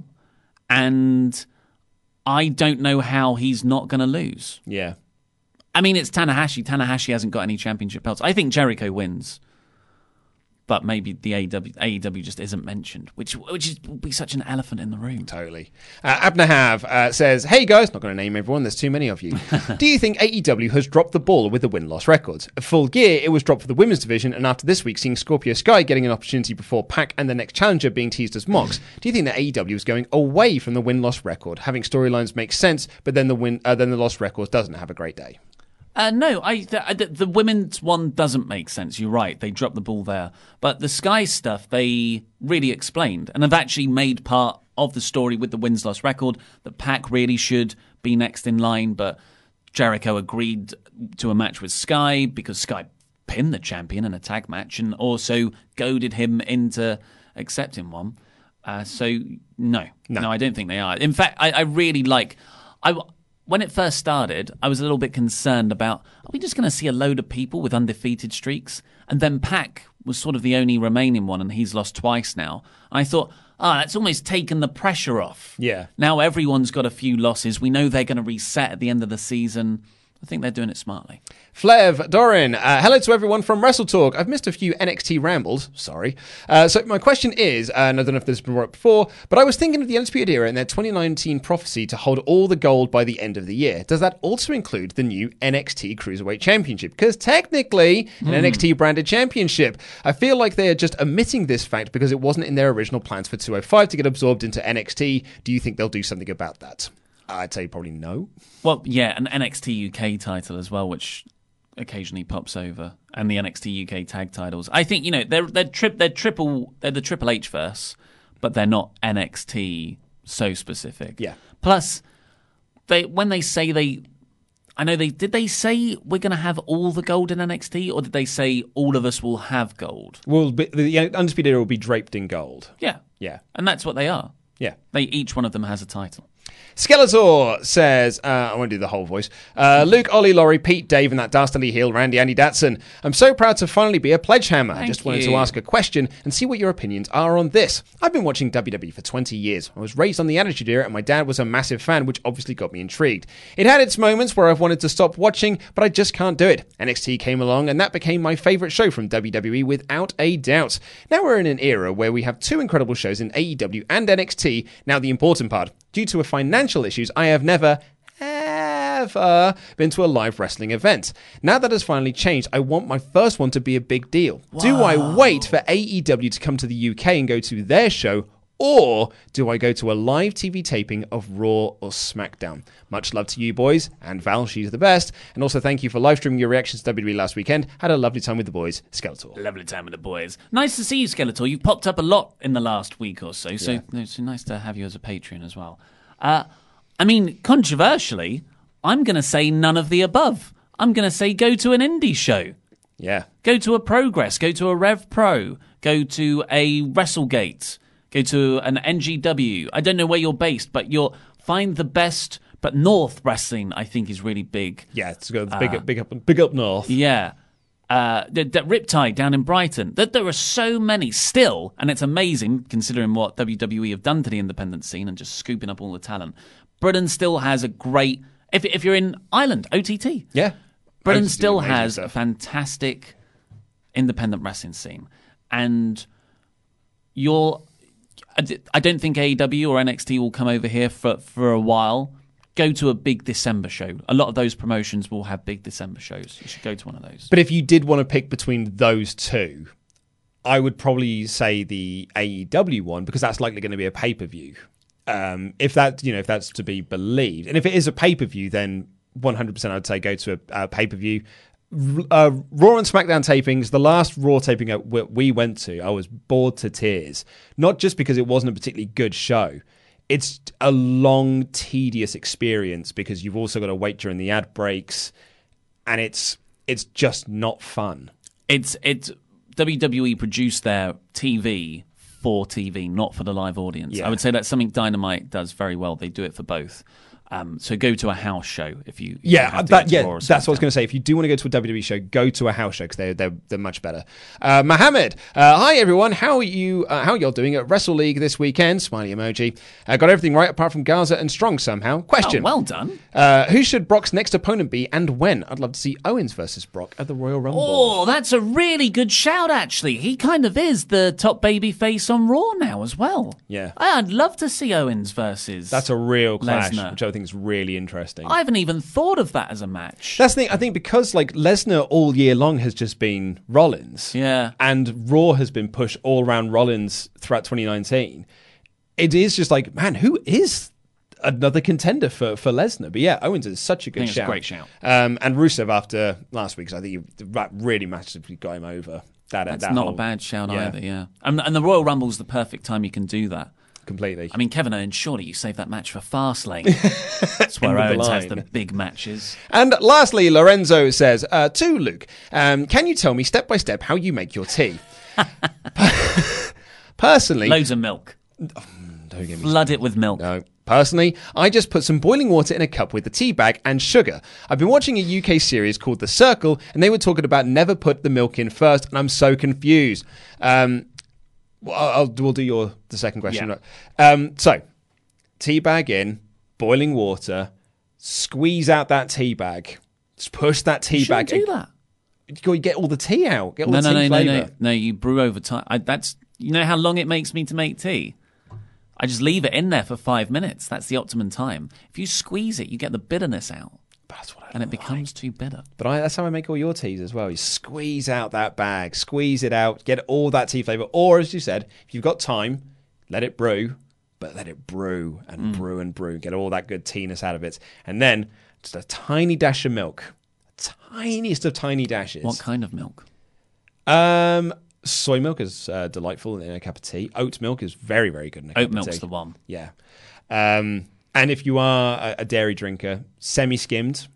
and I don't know how he's not going to lose. Yeah. I mean, it's Tanahashi. Tanahashi hasn't got any championship belts. I think Jericho wins. But maybe the A E W, A E W just isn't mentioned, which which is, would be such an elephant in the room. Totally. Uh, Abnahav uh, says, hey guys, not going to name everyone, there's too many of you. Do you think A E W has dropped the ball with the win-loss records? At Full Gear, it was dropped for the women's division, and after this week, seeing Scorpio Sky getting an opportunity before Pac and the next challenger being teased as Mox, do you think that A E W is going away from the win-loss record? Having storylines makes sense, but then the win, uh, then the loss record doesn't have a great day. Uh, no, I the, the women's one doesn't make sense. You're right. They dropped the ball there. But the Sky stuff, they really explained and have actually made part of the story with the wins-loss record that Pac really should be next in line. But Jericho agreed to a match with Sky because Sky pinned the champion in a tag match and also goaded him into accepting one. Uh, so, no. no. No, I don't think they are. In fact, I, I really like... I. When it first started, I was a little bit concerned about, are we just going to see a load of people with undefeated streaks? And then Pac was sort of the only remaining one, and he's lost twice now. And I thought, ah, oh, that's almost taken the pressure off. Yeah. Now everyone's got a few losses. We know they're going to reset at the end of the season. I think they're doing it smartly. Flev, Doran, uh, hello to everyone from Wrestle Talk. I've missed a few N X T rambles, sorry. Uh, so my question is, and I don't know if this has been brought up before, but I was thinking of the Undisputed Era and their twenty nineteen prophecy to hold all the gold by the end of the year. Does that also include the new N X T Cruiserweight Championship? Because technically, an mm. N X T-branded championship. I feel like they are just omitting this fact because it wasn't in their original plans for two oh five to get absorbed into N X T. Do you think they'll do something about that? I'd say probably no. Well, yeah, an N X T U K title as well, which occasionally pops over, and the N X T U K tag titles. I think, you know, they're they're trip they're triple they're the Triple H verse, but they're not N X T so specific. Yeah. Plus, they when they say they, I know they did they say we're going to have all the gold in N X T, or did they say all of us will have gold? Well, the Undisputed Era will be draped in gold. Yeah, yeah, and that's what they are. Yeah, they each one of them has a title. Skeletor says, uh, I won't do the whole voice. Uh, Luke, Ollie, Laurie, Pete, Dave, and that dastardly heel, Randy, Andy Datson. I'm so proud to finally be a Pledgehammer. I just wanted you. to ask a question and see what your opinions are on this. I've been watching W W E for twenty years. I was raised on the Attitude Era, and my dad was a massive fan, which obviously got me intrigued. It had its moments where I've wanted to stop watching, but I just can't do it. N X T came along, and that became my favourite show from W W E without a doubt. Now we're in an era where we have two incredible shows in A E W and N X T. Now the important part. Due to financial issues, I have never, ever been to a live wrestling event. Now that has finally changed, I want my first one to be a big deal. Wow. Do I wait for A E W to come to the U K and go to their show, or do I go to a live T V taping of Raw or SmackDown? Much love to you boys, and Val, she's the best. And also thank you for live streaming your reactions to W W E last weekend. Had a lovely time with the boys. Skeletor. Lovely time with the boys. Nice to see you, Skeletor. You've popped up a lot in the last week or so, so yeah. It's nice to have you as a Patreon as well. Uh, I mean, controversially, I'm going to say none of the above. I'm going to say go to an indie show. Yeah. Go to a Progress. Go to a Rev Pro. Go to a WrestleGate. Go to an N G W. I don't know where you're based, but you're find the best. But North Wrestling, I think, is really big. Yeah, it's go big uh, up, big up, big up North. Yeah, uh, the, the Riptide down in Brighton. That there are so many still, and it's amazing considering what W W E have done to the independent scene and just scooping up all the talent. Britain still has a great. If if you're in Ireland, O T T. Yeah, Britain O T T still has stuff. a fantastic independent wrestling scene, and you're. I don't think A E W or N X T will come over here for, for a while. Go to a big December show. A lot of those promotions will have big December shows. You should go to one of those. But if you did want to pick between those two, I would probably say the A E W one, because that's likely going to be a pay-per-view. Um, if that, you know, if that's to be believed. And if it is a pay-per-view, then one hundred percent I'd say go to a, a pay-per-view. Uh, Raw and SmackDown tapings, the last Raw taping we went to, I was bored to tears. Not just because it wasn't a particularly good show. It's a long, tedious experience because you've also got to wait during the ad breaks, and it's it's just not fun. It's it's W W E produced their T V for T V, not for the live audience. Yeah. I would say that's something Dynamite does very well. They do it for both. Um, so go to a house show if you. If yeah, you that, yeah, that's what I was going to say. If you do want to go to a W W E show, go to a house show because they're, they're they're much better. Uh, Mohammed, uh, hi everyone. How are you? Uh, how are y'all doing at Wrestle League this weekend? Smiley emoji. Uh, got everything right apart from Garza and Strong somehow. Question. Oh, well done. Uh, who should Brock's next opponent be and when? I'd love to see Owens versus Brock at the Royal Rumble. Oh, that's a really good shout. Actually, he kind of is the top baby face on Raw now as well. Yeah, I'd love to see Owens versus. That's a real clash, Lesnar. which I think is really interesting. I haven't even thought of that as a match. That's the thing. I think because like Lesnar all year long has just been Rollins. Yeah. And Raw has been pushed all around Rollins throughout twenty nineteen. It is just like, man, who is another contender for, for Lesnar. But yeah, Owens is such a good I think shout. It's a great shout. Um, and Rusev after last week, I think he, that really massively got him over. That, That's that not whole, a bad shout yeah. either, yeah. And, and the Royal Rumble's the perfect time you can do that. Completely. I mean, Kevin Owens, surely you save that match for Fastlane. That's where Owens has the big matches. And lastly, Lorenzo says, uh, to Luke, um, can you tell me step by step how you make your tea? Personally... Loads of milk. Oh, don't get me Flood it with milk. No. Personally, I just put some boiling water in a cup with the tea bag and sugar. I've been watching a U K series called The Circle, and they were talking about never put the milk in first, and I'm so confused. Um, well, I'll, we'll do your the second question. Yeah. Um, so, tea bag in, boiling water, squeeze out that tea bag, just push that tea you bag. do that. You get all the tea out. Get all no, the no, tea no, flavour. no, no, no. You brew over time. I, that's you know how long it makes me to make tea. I just leave it in there for five minutes. That's the optimum time. If you squeeze it, you get the bitterness out. That's what I and it like. becomes too bitter. But I, that's how I make all your teas as well. You squeeze out that bag, squeeze it out, get all that tea flavour. Or, as you said, if you've got time, let it brew, but let it brew and Mm. brew and brew. Get all that good teeness out of it. And then just a tiny dash of milk. Tiniest of tiny dashes. What kind of milk? Um... Soy milk is uh, delightful in a cup of tea. Oat milk is very, very good in a cup Oat of tea. milk's the one. Yeah. Um, and if you are a, a dairy drinker, semi-skimmed,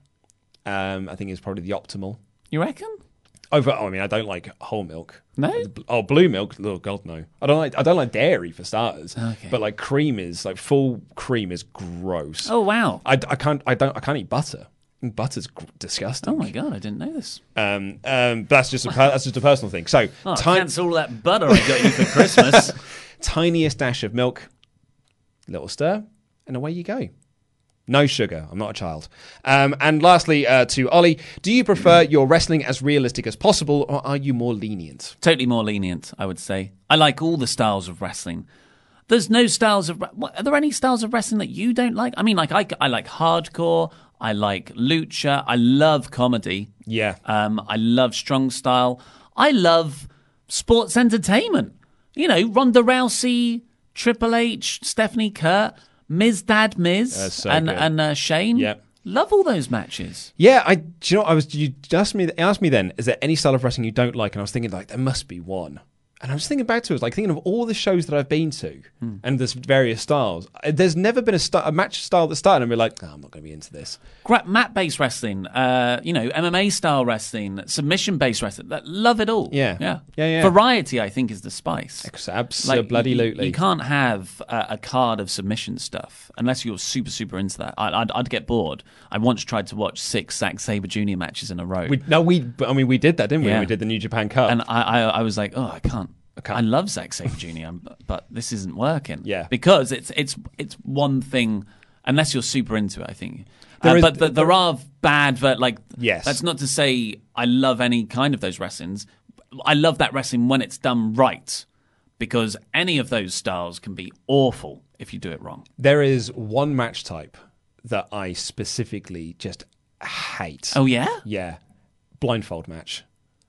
um, I think is probably the optimal. You reckon? Over, oh, I mean, I don't like whole milk. No? Oh, blue milk? Oh, God, no. I don't like. I don't like dairy for starters. Okay. But like cream is like full cream is gross. Oh wow! I, I can't. I don't. I can't eat butter. Butter's g- disgusting. Oh my God, I didn't know this. Um, um, but that's just a per- that's just a personal thing. So, oh, ti- cancel all that butter I got you for Christmas. Tiniest dash of milk, little stir, and away you go. No sugar. I'm not a child. Um, and lastly, uh, to Ollie, do you prefer your wrestling as realistic as possible, or are you more lenient? Totally more lenient, I would say. I like all the styles of wrestling. There's no styles of. What, are there any styles of wrestling that you don't like? I mean, like I, I like hardcore. I like lucha. I love comedy. Yeah. Um, I love strong style. I love sports entertainment. You know, Ronda Rousey, Triple H, Stephanie Kurt, Miz Dad Miz, That's so and good. and uh, Shane. Yeah. Love all those matches. Yeah, I. Do you know what I was? You asked me. Asked me then. Is there any style of wrestling you don't like? And I was thinking like there must be one. And I was thinking back to it, like thinking of all the shows that I've been to, Hmm. and there's various styles. There's never been a, st- a match style that started and we're like, oh, I'm not going to be into this. Gra- mat-based wrestling, uh, you know, M M A style wrestling, submission-based wrestling. That- Love it all. Yeah. yeah, Yeah, yeah. Variety, I think, is the spice. Absolutely. Like, you, you can't have a, a card of submission stuff unless you're super, super into that. I, I'd, I'd get bored. I once tried to watch six Zack Sabre Junior matches in a row. We, no, we. I mean, we did that, didn't we? Yeah. We did the New Japan Cup. And I, I, I was like, oh, I can't. I can't. I love Zack Sabre Junior, but this isn't working. Yeah. Because it's it's it's one thing, unless you're super into it, I think. There Uh, is- but the, there are bad, ver- like, Yes. that's not to say I love any kind of those wrestlings. I love that wrestling when it's done right, because any of those styles can be awful if you do it wrong. There is one match type that I specifically just hate. Oh, yeah? Yeah. Blindfold match.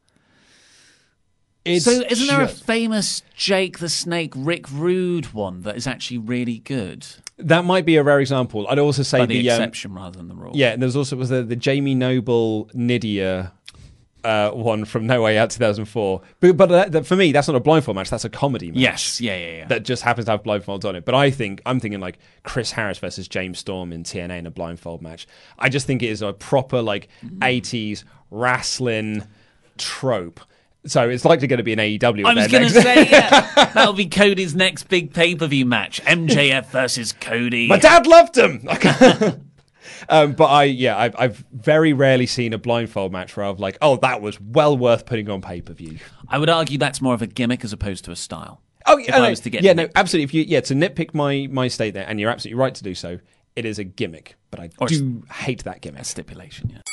It's so isn't there a just- famous Jake the Snake, Rick Rude one that is actually really good? That might be a rare example. I'd also say By the, the um, exception rather than the rule. Yeah, and there's also was the, the Jamie Noble Nydia uh, one from No Way Out two thousand four. But, but that, that, for me, that's not a blindfold match. That's a comedy match. Yes, yeah, yeah, yeah. That just happens to have blindfolds on it. But I think I'm thinking like Chris Harris versus James Storm in T N A in a blindfold match. I just think it is a proper like eighties wrestling trope. So it's likely going to be an A E W. I was going to say, yeah, that'll be Cody's next big pay-per-view match. M J F versus Cody. My dad loved him. um, but I, yeah, I've, I've very rarely seen a blindfold match where I'm like, oh, that was well worth putting on pay-per-view. I would argue that's more of a gimmick as opposed to a style. Oh, if yeah, I no, was to get yeah, nit- no, absolutely. If you, yeah, to nitpick my my state there, and you're absolutely right to do so. It is a gimmick, but I Or do hate that gimmick. a stipulation, yeah.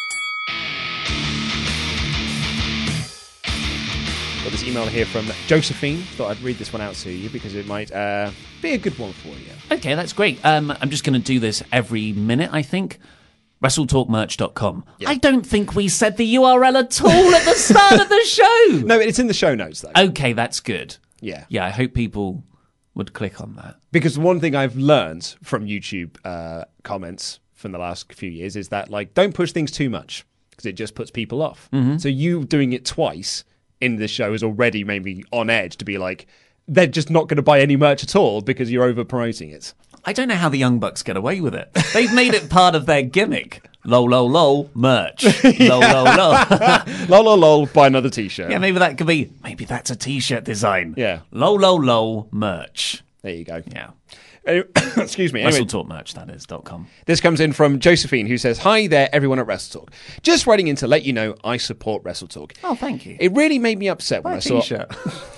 Got this email here from Josephine. Thought I'd read this one out to you because it might uh, be a good one for you. Okay, that's great. Um, I'm just going to do this every minute, I think. wrestle talk merch dot com. Yeah. I don't think we said the U R L at all at the start of the show. No, it's in the show notes, though. Okay, that's good. Yeah. Yeah, I hope people would click on that. Because one thing I've learned from YouTube uh, comments from the last few years is that, like, don't push things too much because it just puts people off. Mm-hmm. So you doing it twice in this show has already made me on edge to be like, they're just not going to buy any merch at all because you're over promoting it. I don't know how the Young Bucks get away with it. They've made it part of their gimmick. Lol, lol, lol, merch. Lol, lol, lol. Lol, lol, lol, buy another t-shirt. Yeah, maybe that could be, maybe that's a t-shirt design. Yeah. Lol, lol, lol, merch. There you go. Yeah. Excuse me. Anyway, WrestleTalk merch, that is, dot com. This comes in from Josephine, who says, hi there, everyone at WrestleTalk. Just writing in to let you know I support WrestleTalk. Oh, thank you. It really made me upset Buy when a I saw... t-shirt.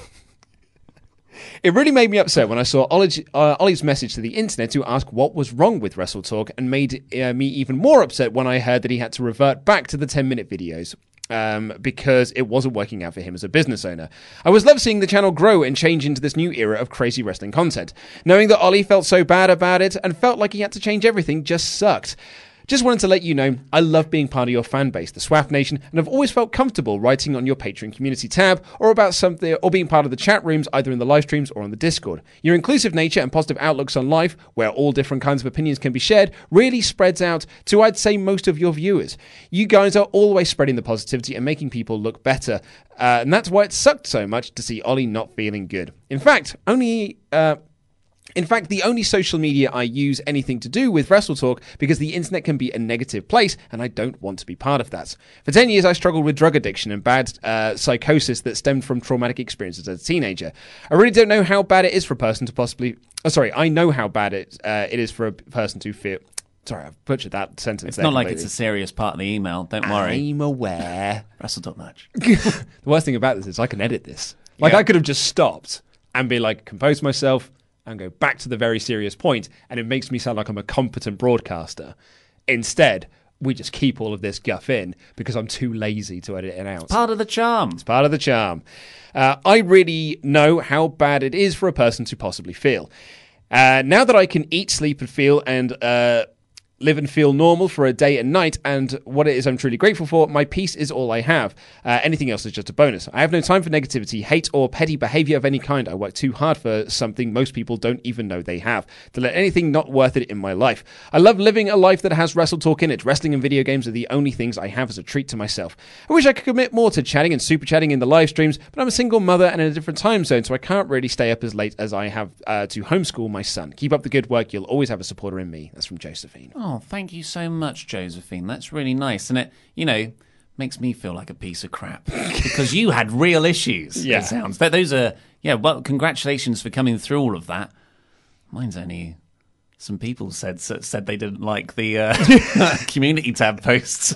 It really made me upset when I saw Ollie, uh, Ollie's message to the internet to ask what was wrong with WrestleTalk, and made uh, me even more upset when I heard that he had to revert back to the ten-minute videos. Um, because it wasn't working out for him as a business owner. I was love seeing the channel grow and change into this new era of crazy wrestling content. Knowing that Ollie felt so bad about it and felt like he had to change everything just sucked. Just wanted to let you know, I love being part of your fan base, the Swaff Nation, and I've always felt comfortable writing on your Patreon community tab or about something, or being part of the chat rooms, either in the live streams or on the Discord. Your inclusive nature and positive outlooks on life, where all different kinds of opinions can be shared, really spreads out to, I'd say, most of your viewers. You guys are always spreading the positivity and making people look better, uh, and that's why it sucked so much to see Ollie not feeling good. In fact, only... Uh, In fact, the only social media I use anything to do with WrestleTalk because the internet can be a negative place and I don't want to be part of that. For ten years, I struggled with drug addiction and bad uh, psychosis that stemmed from traumatic experiences as a teenager. I really don't know how bad it is for a person to possibly... Oh, sorry, I know how bad it, uh, it is for a person to feel... Sorry, I've butchered that sentence. It's there not like completely. it's a serious part of the email. Don't worry. I'm aware. WrestleTalk merch. The worst thing about this is I can edit this. Like, Yeah. I could have just stopped and be like, compose myself... and go back to the very serious point, and it makes me sound like I'm a competent broadcaster. Instead, we just keep all of this guff in because I'm too lazy to edit it out. It's part of the charm. It's part of the charm. Uh, I really know how bad it is for a person to possibly feel. Uh, now that I can eat, sleep, and feel, and uh, live and feel normal for a day and night, and what it is I'm truly grateful for, my peace is all I have. Uh, anything else is just a bonus. I have no time for negativity, hate, or petty behavior of any kind. I work too hard for something most people don't even know they have, to let anything not worth it in my life. I love living a life that has WrestleTalk in it. Wrestling and video games are the only things I have as a treat to myself. I wish I could commit more to chatting and super chatting in the live streams, but I'm a single mother and in a different time zone, so I can't really stay up as late as I have uh, to homeschool my son. Keep up the good work. You'll always have a supporter in me. That's from Josephine. Oh, thank you so much, Josephine. That's really nice. And it, you know, makes me feel like a piece of crap because you had real issues. Yeah. It sounds. That those are, yeah, well, congratulations for coming through all of that. Mine's only some people said said they didn't like the uh, community tab posts.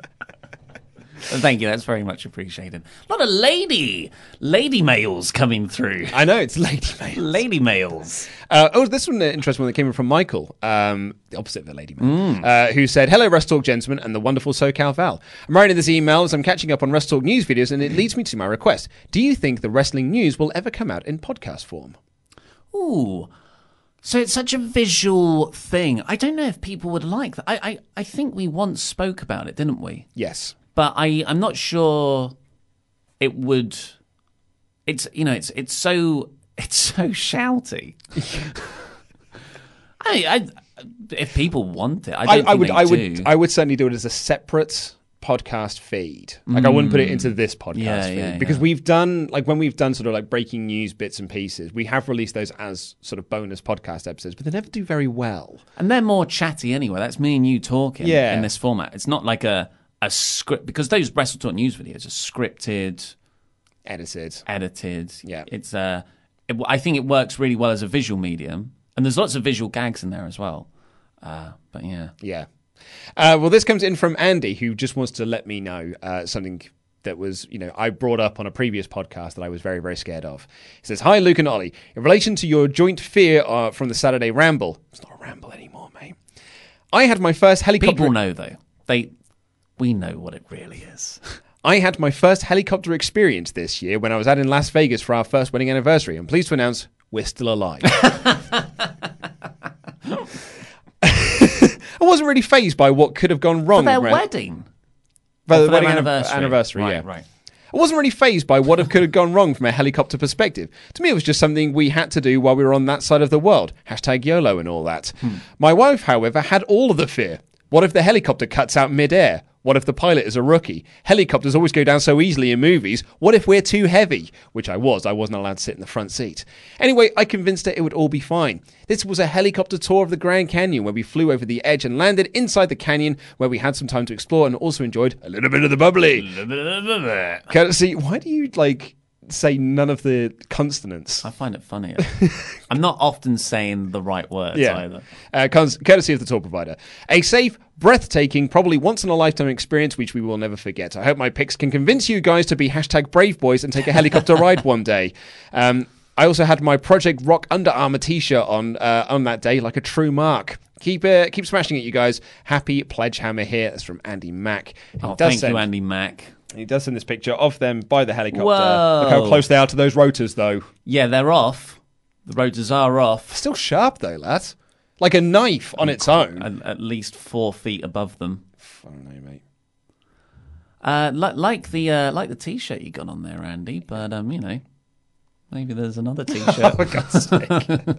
Thank you, that's very much appreciated. A lot of lady, lady mails coming through. I know, it's lady mails. Lady mails. Uh, oh, this one, an interesting one that came in from Michael, um, the opposite of the lady mail, Mm. uh, who said, hello, WrestleTalk gentlemen and the wonderful SoCal Val. I'm writing this email as I'm catching up on WrestleTalk news videos, and it leads me to my request. Do you think the wrestling news will ever come out in podcast form? Ooh. So it's such a visual thing. I don't know if people would like that. I, I, I think we once spoke about it, didn't we? Yes. But I, I'm not sure it would. It's you know it's it's so it's so shouty. I, I if people want it, I don't I, think I would they I do. would I would certainly do it as a separate podcast feed. Like I wouldn't put it into this podcast Yeah, feed yeah, because yeah. we've done like when we've done sort of like breaking news bits and pieces, we have released those as sort of bonus podcast episodes, but they never do very well. And they're more chatty anyway. That's me and you talking Yeah. in this format. It's not like a a script because those WrestleTalk news videos are scripted, edited, edited. Yeah, it's uh, it, I think it works really well as a visual medium, and there's lots of visual gags in there as well. Uh, but yeah, yeah. Uh, well, this comes in from Andy, who just wants to let me know uh, something that was, you know, I brought up on a previous podcast that I was very, very scared of. He says, hi, Luke and Ollie. In relation to your joint fear uh, from the Saturday Ramble, it's not a ramble anymore, mate. I had my first helicopter... People know, though. They, we know what it really is. I had my first helicopter experience this year when I was out in Las Vegas for our first wedding anniversary. I'm pleased to announce we're still alive. I wasn't really fazed by what could have gone wrong. For their around- wedding? For Or the for their wedding anniversary? anniversary, Right, yeah. right. I I wasn't really fazed by what could have gone wrong from a helicopter perspective. To me, it was just something we had to do while we were on that side of the world. Hashtag YOLO and all that. Hmm. My wife, however, had all of the fear. What if the helicopter cuts out mid-air? What if the pilot is a rookie? Helicopters always go down so easily in movies. What if we're too heavy? Which I was. I wasn't allowed to sit in the front seat. Anyway, I convinced her it would all be fine. This was a helicopter tour of the Grand Canyon where we flew over the edge and landed inside the canyon where we had some time to explore and also enjoyed a little bit of the bubbly. Courtesy, why do you, like, say none of the consonants? I find it funnier. I'm not often saying the right words yeah. either. Uh, courtesy of the tour provider. A safe, breathtaking, probably once-in-a-lifetime experience which we will never forget. I hope my picks can convince you guys to be hashtag brave boys and take a helicopter ride one day. Um, I also had my Project Rock Under Armour t-shirt on uh, on that day, like a true mark. Keep uh, keep smashing it, you guys. Happy Pledge Hammer here. That's from Andy Mack. Oh, thank send, you, Andy Mack. He does send this picture of them by the helicopter. Whoa. Look how close they are to those rotors, though. Yeah, they're off. The rotors are off. Still sharp, though, lads. Like a knife on its own. At, at least four feet above them. I don't know, mate. Uh, like, like the uh, like the t-shirt you got on there, Andy. But um, you know, maybe there's another t-shirt. Oh, for God's sake!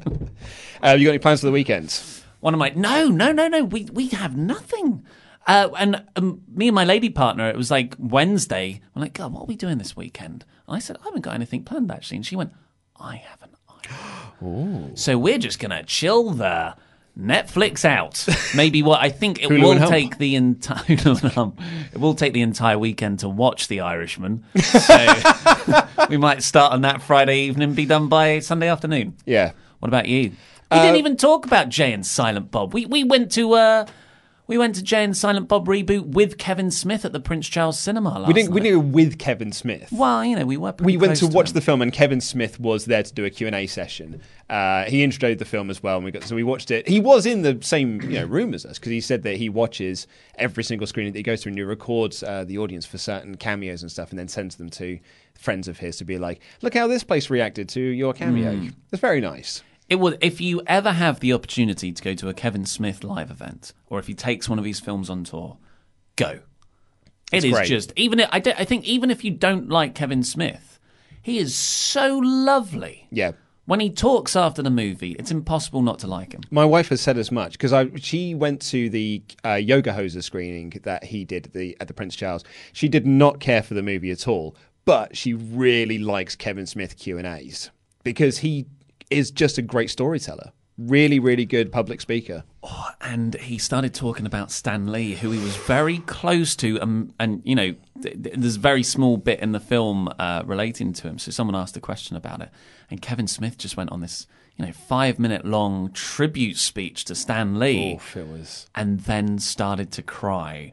uh, you got any plans for the weekend? One of my no, no, no, no. We we have nothing. Uh, and um, me and my lady partner, it was like Wednesday. We're like, God, what are we doing this weekend? And I said, I haven't got anything planned actually. And she went, I haven't either. So we're just gonna chill there. Netflix out. Maybe what I think it will take the entire it will take the entire weekend to watch The Irishman. So we might start on that Friday evening, be done by Sunday afternoon. Yeah. What about you? We uh, didn't even talk about Jay and Silent Bob. We we went to uh, we went to Jay and Silent Bob reboot with Kevin Smith at the Prince Charles Cinema last we didn't, night. We didn't go with Kevin Smith. Well, you know, we were. We went to, to watch him. the film, and Kevin Smith was there to do a Q and A session. Uh, he introduced the film as well, and we got so we watched it. He was in the same you know room as us because he said that he watches every single screening that he goes through, and he records uh, the audience for certain cameos and stuff, and then sends them to friends of his to be like, "Look how this place reacted to your cameo." Mm. It's very nice. It would, if you ever have the opportunity to go to a Kevin Smith live event, or if he takes one of his films on tour, go. It it's is great. just even. I, I think even if you don't like Kevin Smith, he is so lovely. Yeah. When he talks after the movie, it's impossible not to like him. My wife has said as much because I she went to the uh, Yoga Hoser screening that he did at the, at the Prince Charles. She did not care for the movie at all, but she really likes Kevin Smith Q and A's because he is just a great storyteller. Really, really good public speaker. Oh, and he started talking about Stan Lee, who he was very close to. Um, and, you know, th- th- there's a very small bit in the film uh, relating to him. So someone asked a question about it. And Kevin Smith just went on this, you know, five-minute-long tribute speech to Stan Lee. Oof, it was. And then started to cry.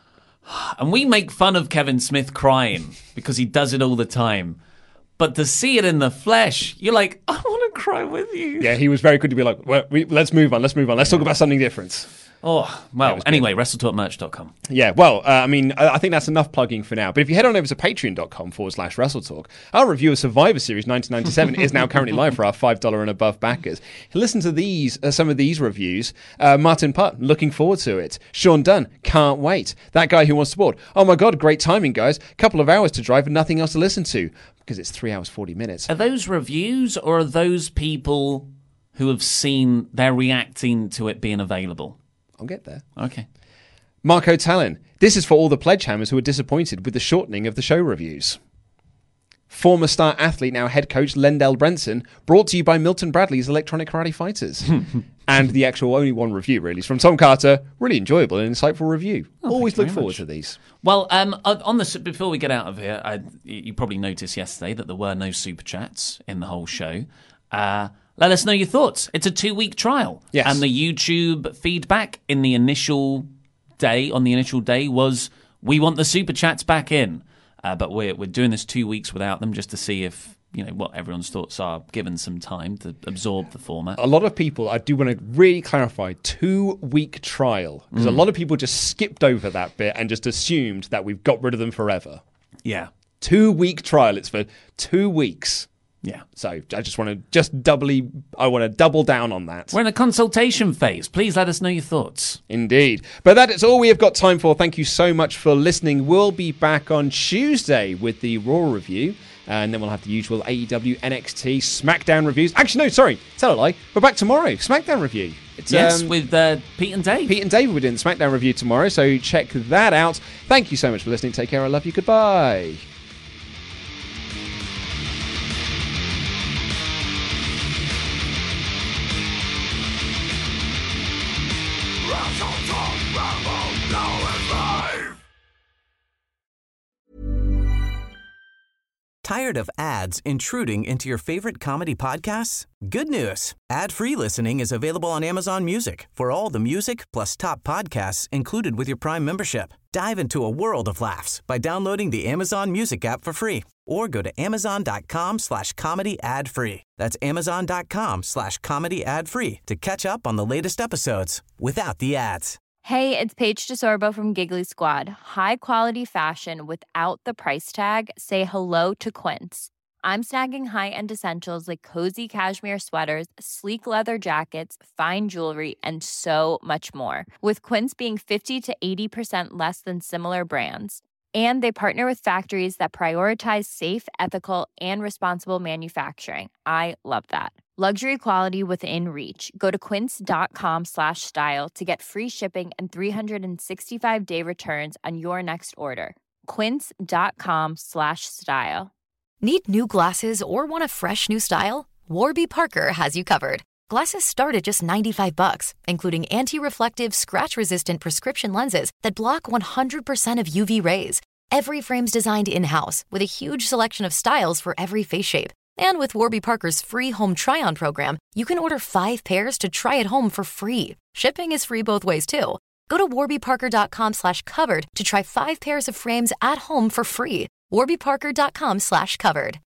And we make fun of Kevin Smith crying because he does it all the time. But to see it in the flesh, you're like, I want to cry with you. Yeah, he was very good to be like, well, we, let's move on, let's move on. Let's talk about something different. Oh, well, yeah, anyway, wrestle talk merch dot com. Yeah, well, uh, I mean, I, I think that's enough plugging for now. But if you head on over to patreon.com forward slash WrestleTalk, our review of Survivor Series nineteen ninety-seven is now currently live for our five dollars and above backers. Listen to these, uh, some of these reviews. Uh, Martin Putt, looking forward to it. Sean Dunn, can't wait. That guy who wants to board. Oh my God, great timing, guys. Couple of hours to drive and nothing else to listen to. Because it's three hours, forty minutes. Are those reviews or are those people who have seen, they're reacting to it being available? I'll get there. Okay. Marco Tallon. This is for all the Pledgehammers who are disappointed with the shortening of the show reviews. Former star athlete, now head coach, Lendell Brenson, brought to you by Milton Bradley's Electronic Karate Fighters. And the actual only one review, really, is from Tom Carter. Really enjoyable and insightful review. Oh, Always look forward much. to these. Well, um, on the before we get out of here, I, you probably noticed yesterday that there were no super chats in the whole show. Uh, let us know your thoughts. It's a two-week trial. Yes. And the YouTube feedback in the initial day, on the initial day, was we want the super chats back in. Uh, but we're we're doing this two weeks without them just to see if, you know, what everyone's thoughts are, given some time to absorb the format. A lot of people, I do want to really clarify, two-week trial. Because mm. a lot of people just skipped over that bit and just assumed that we've got rid of them forever. Yeah. Two-week trial. It's for two weeks. Yeah. So I just want to just doubly, I want to double down on that. We're in a consultation phase. Please let us know your thoughts. Indeed. But that is all we have got time for. Thank you so much for listening. We'll be back on Tuesday with the Raw review. And then we'll have the usual A E W, N X T, SmackDown reviews. Actually, no, sorry. Tell a lie. We're back tomorrow. SmackDown review. It's, yes, um, with uh, Pete and Dave. Pete and Dave will be doing the SmackDown review tomorrow. So check that out. Thank you so much for listening. Take care. I love you. Goodbye. Tired of ads intruding into your favorite comedy podcasts? Good news. Ad-free listening is available on Amazon Music for all the music plus top podcasts included with your Prime membership. Dive into a world of laughs by downloading the Amazon Music app for free or go to amazon.com slash comedy ad free. That's amazon.com slash comedy ad free to catch up on the latest episodes without the ads. Hey, it's Paige DeSorbo from Giggly Squad. High quality fashion without the price tag. Say hello to Quince. I'm snagging high-end essentials like cozy cashmere sweaters, sleek leather jackets, fine jewelry, and so much more. With Quince being fifty to eighty percent less than similar brands. And they partner with factories that prioritize safe, ethical, and responsible manufacturing. I love that. Luxury quality within reach. Go to quince.com slash style to get free shipping and three sixty-five day returns on your next order. Quince.com slash style. Need new glasses or want a fresh new style? Warby Parker has you covered. Glasses start at just ninety-five bucks, including anti-reflective, scratch-resistant prescription lenses that block one hundred percent of U V rays. Every frame's designed in-house with a huge selection of styles for every face shape. And with Warby Parker's free home try-on program, you can order five pairs to try at home for free. Shipping is free both ways, too. Go to warbyparker.com slash covered to try five pairs of frames at home for free. warbyparker.com slash covered.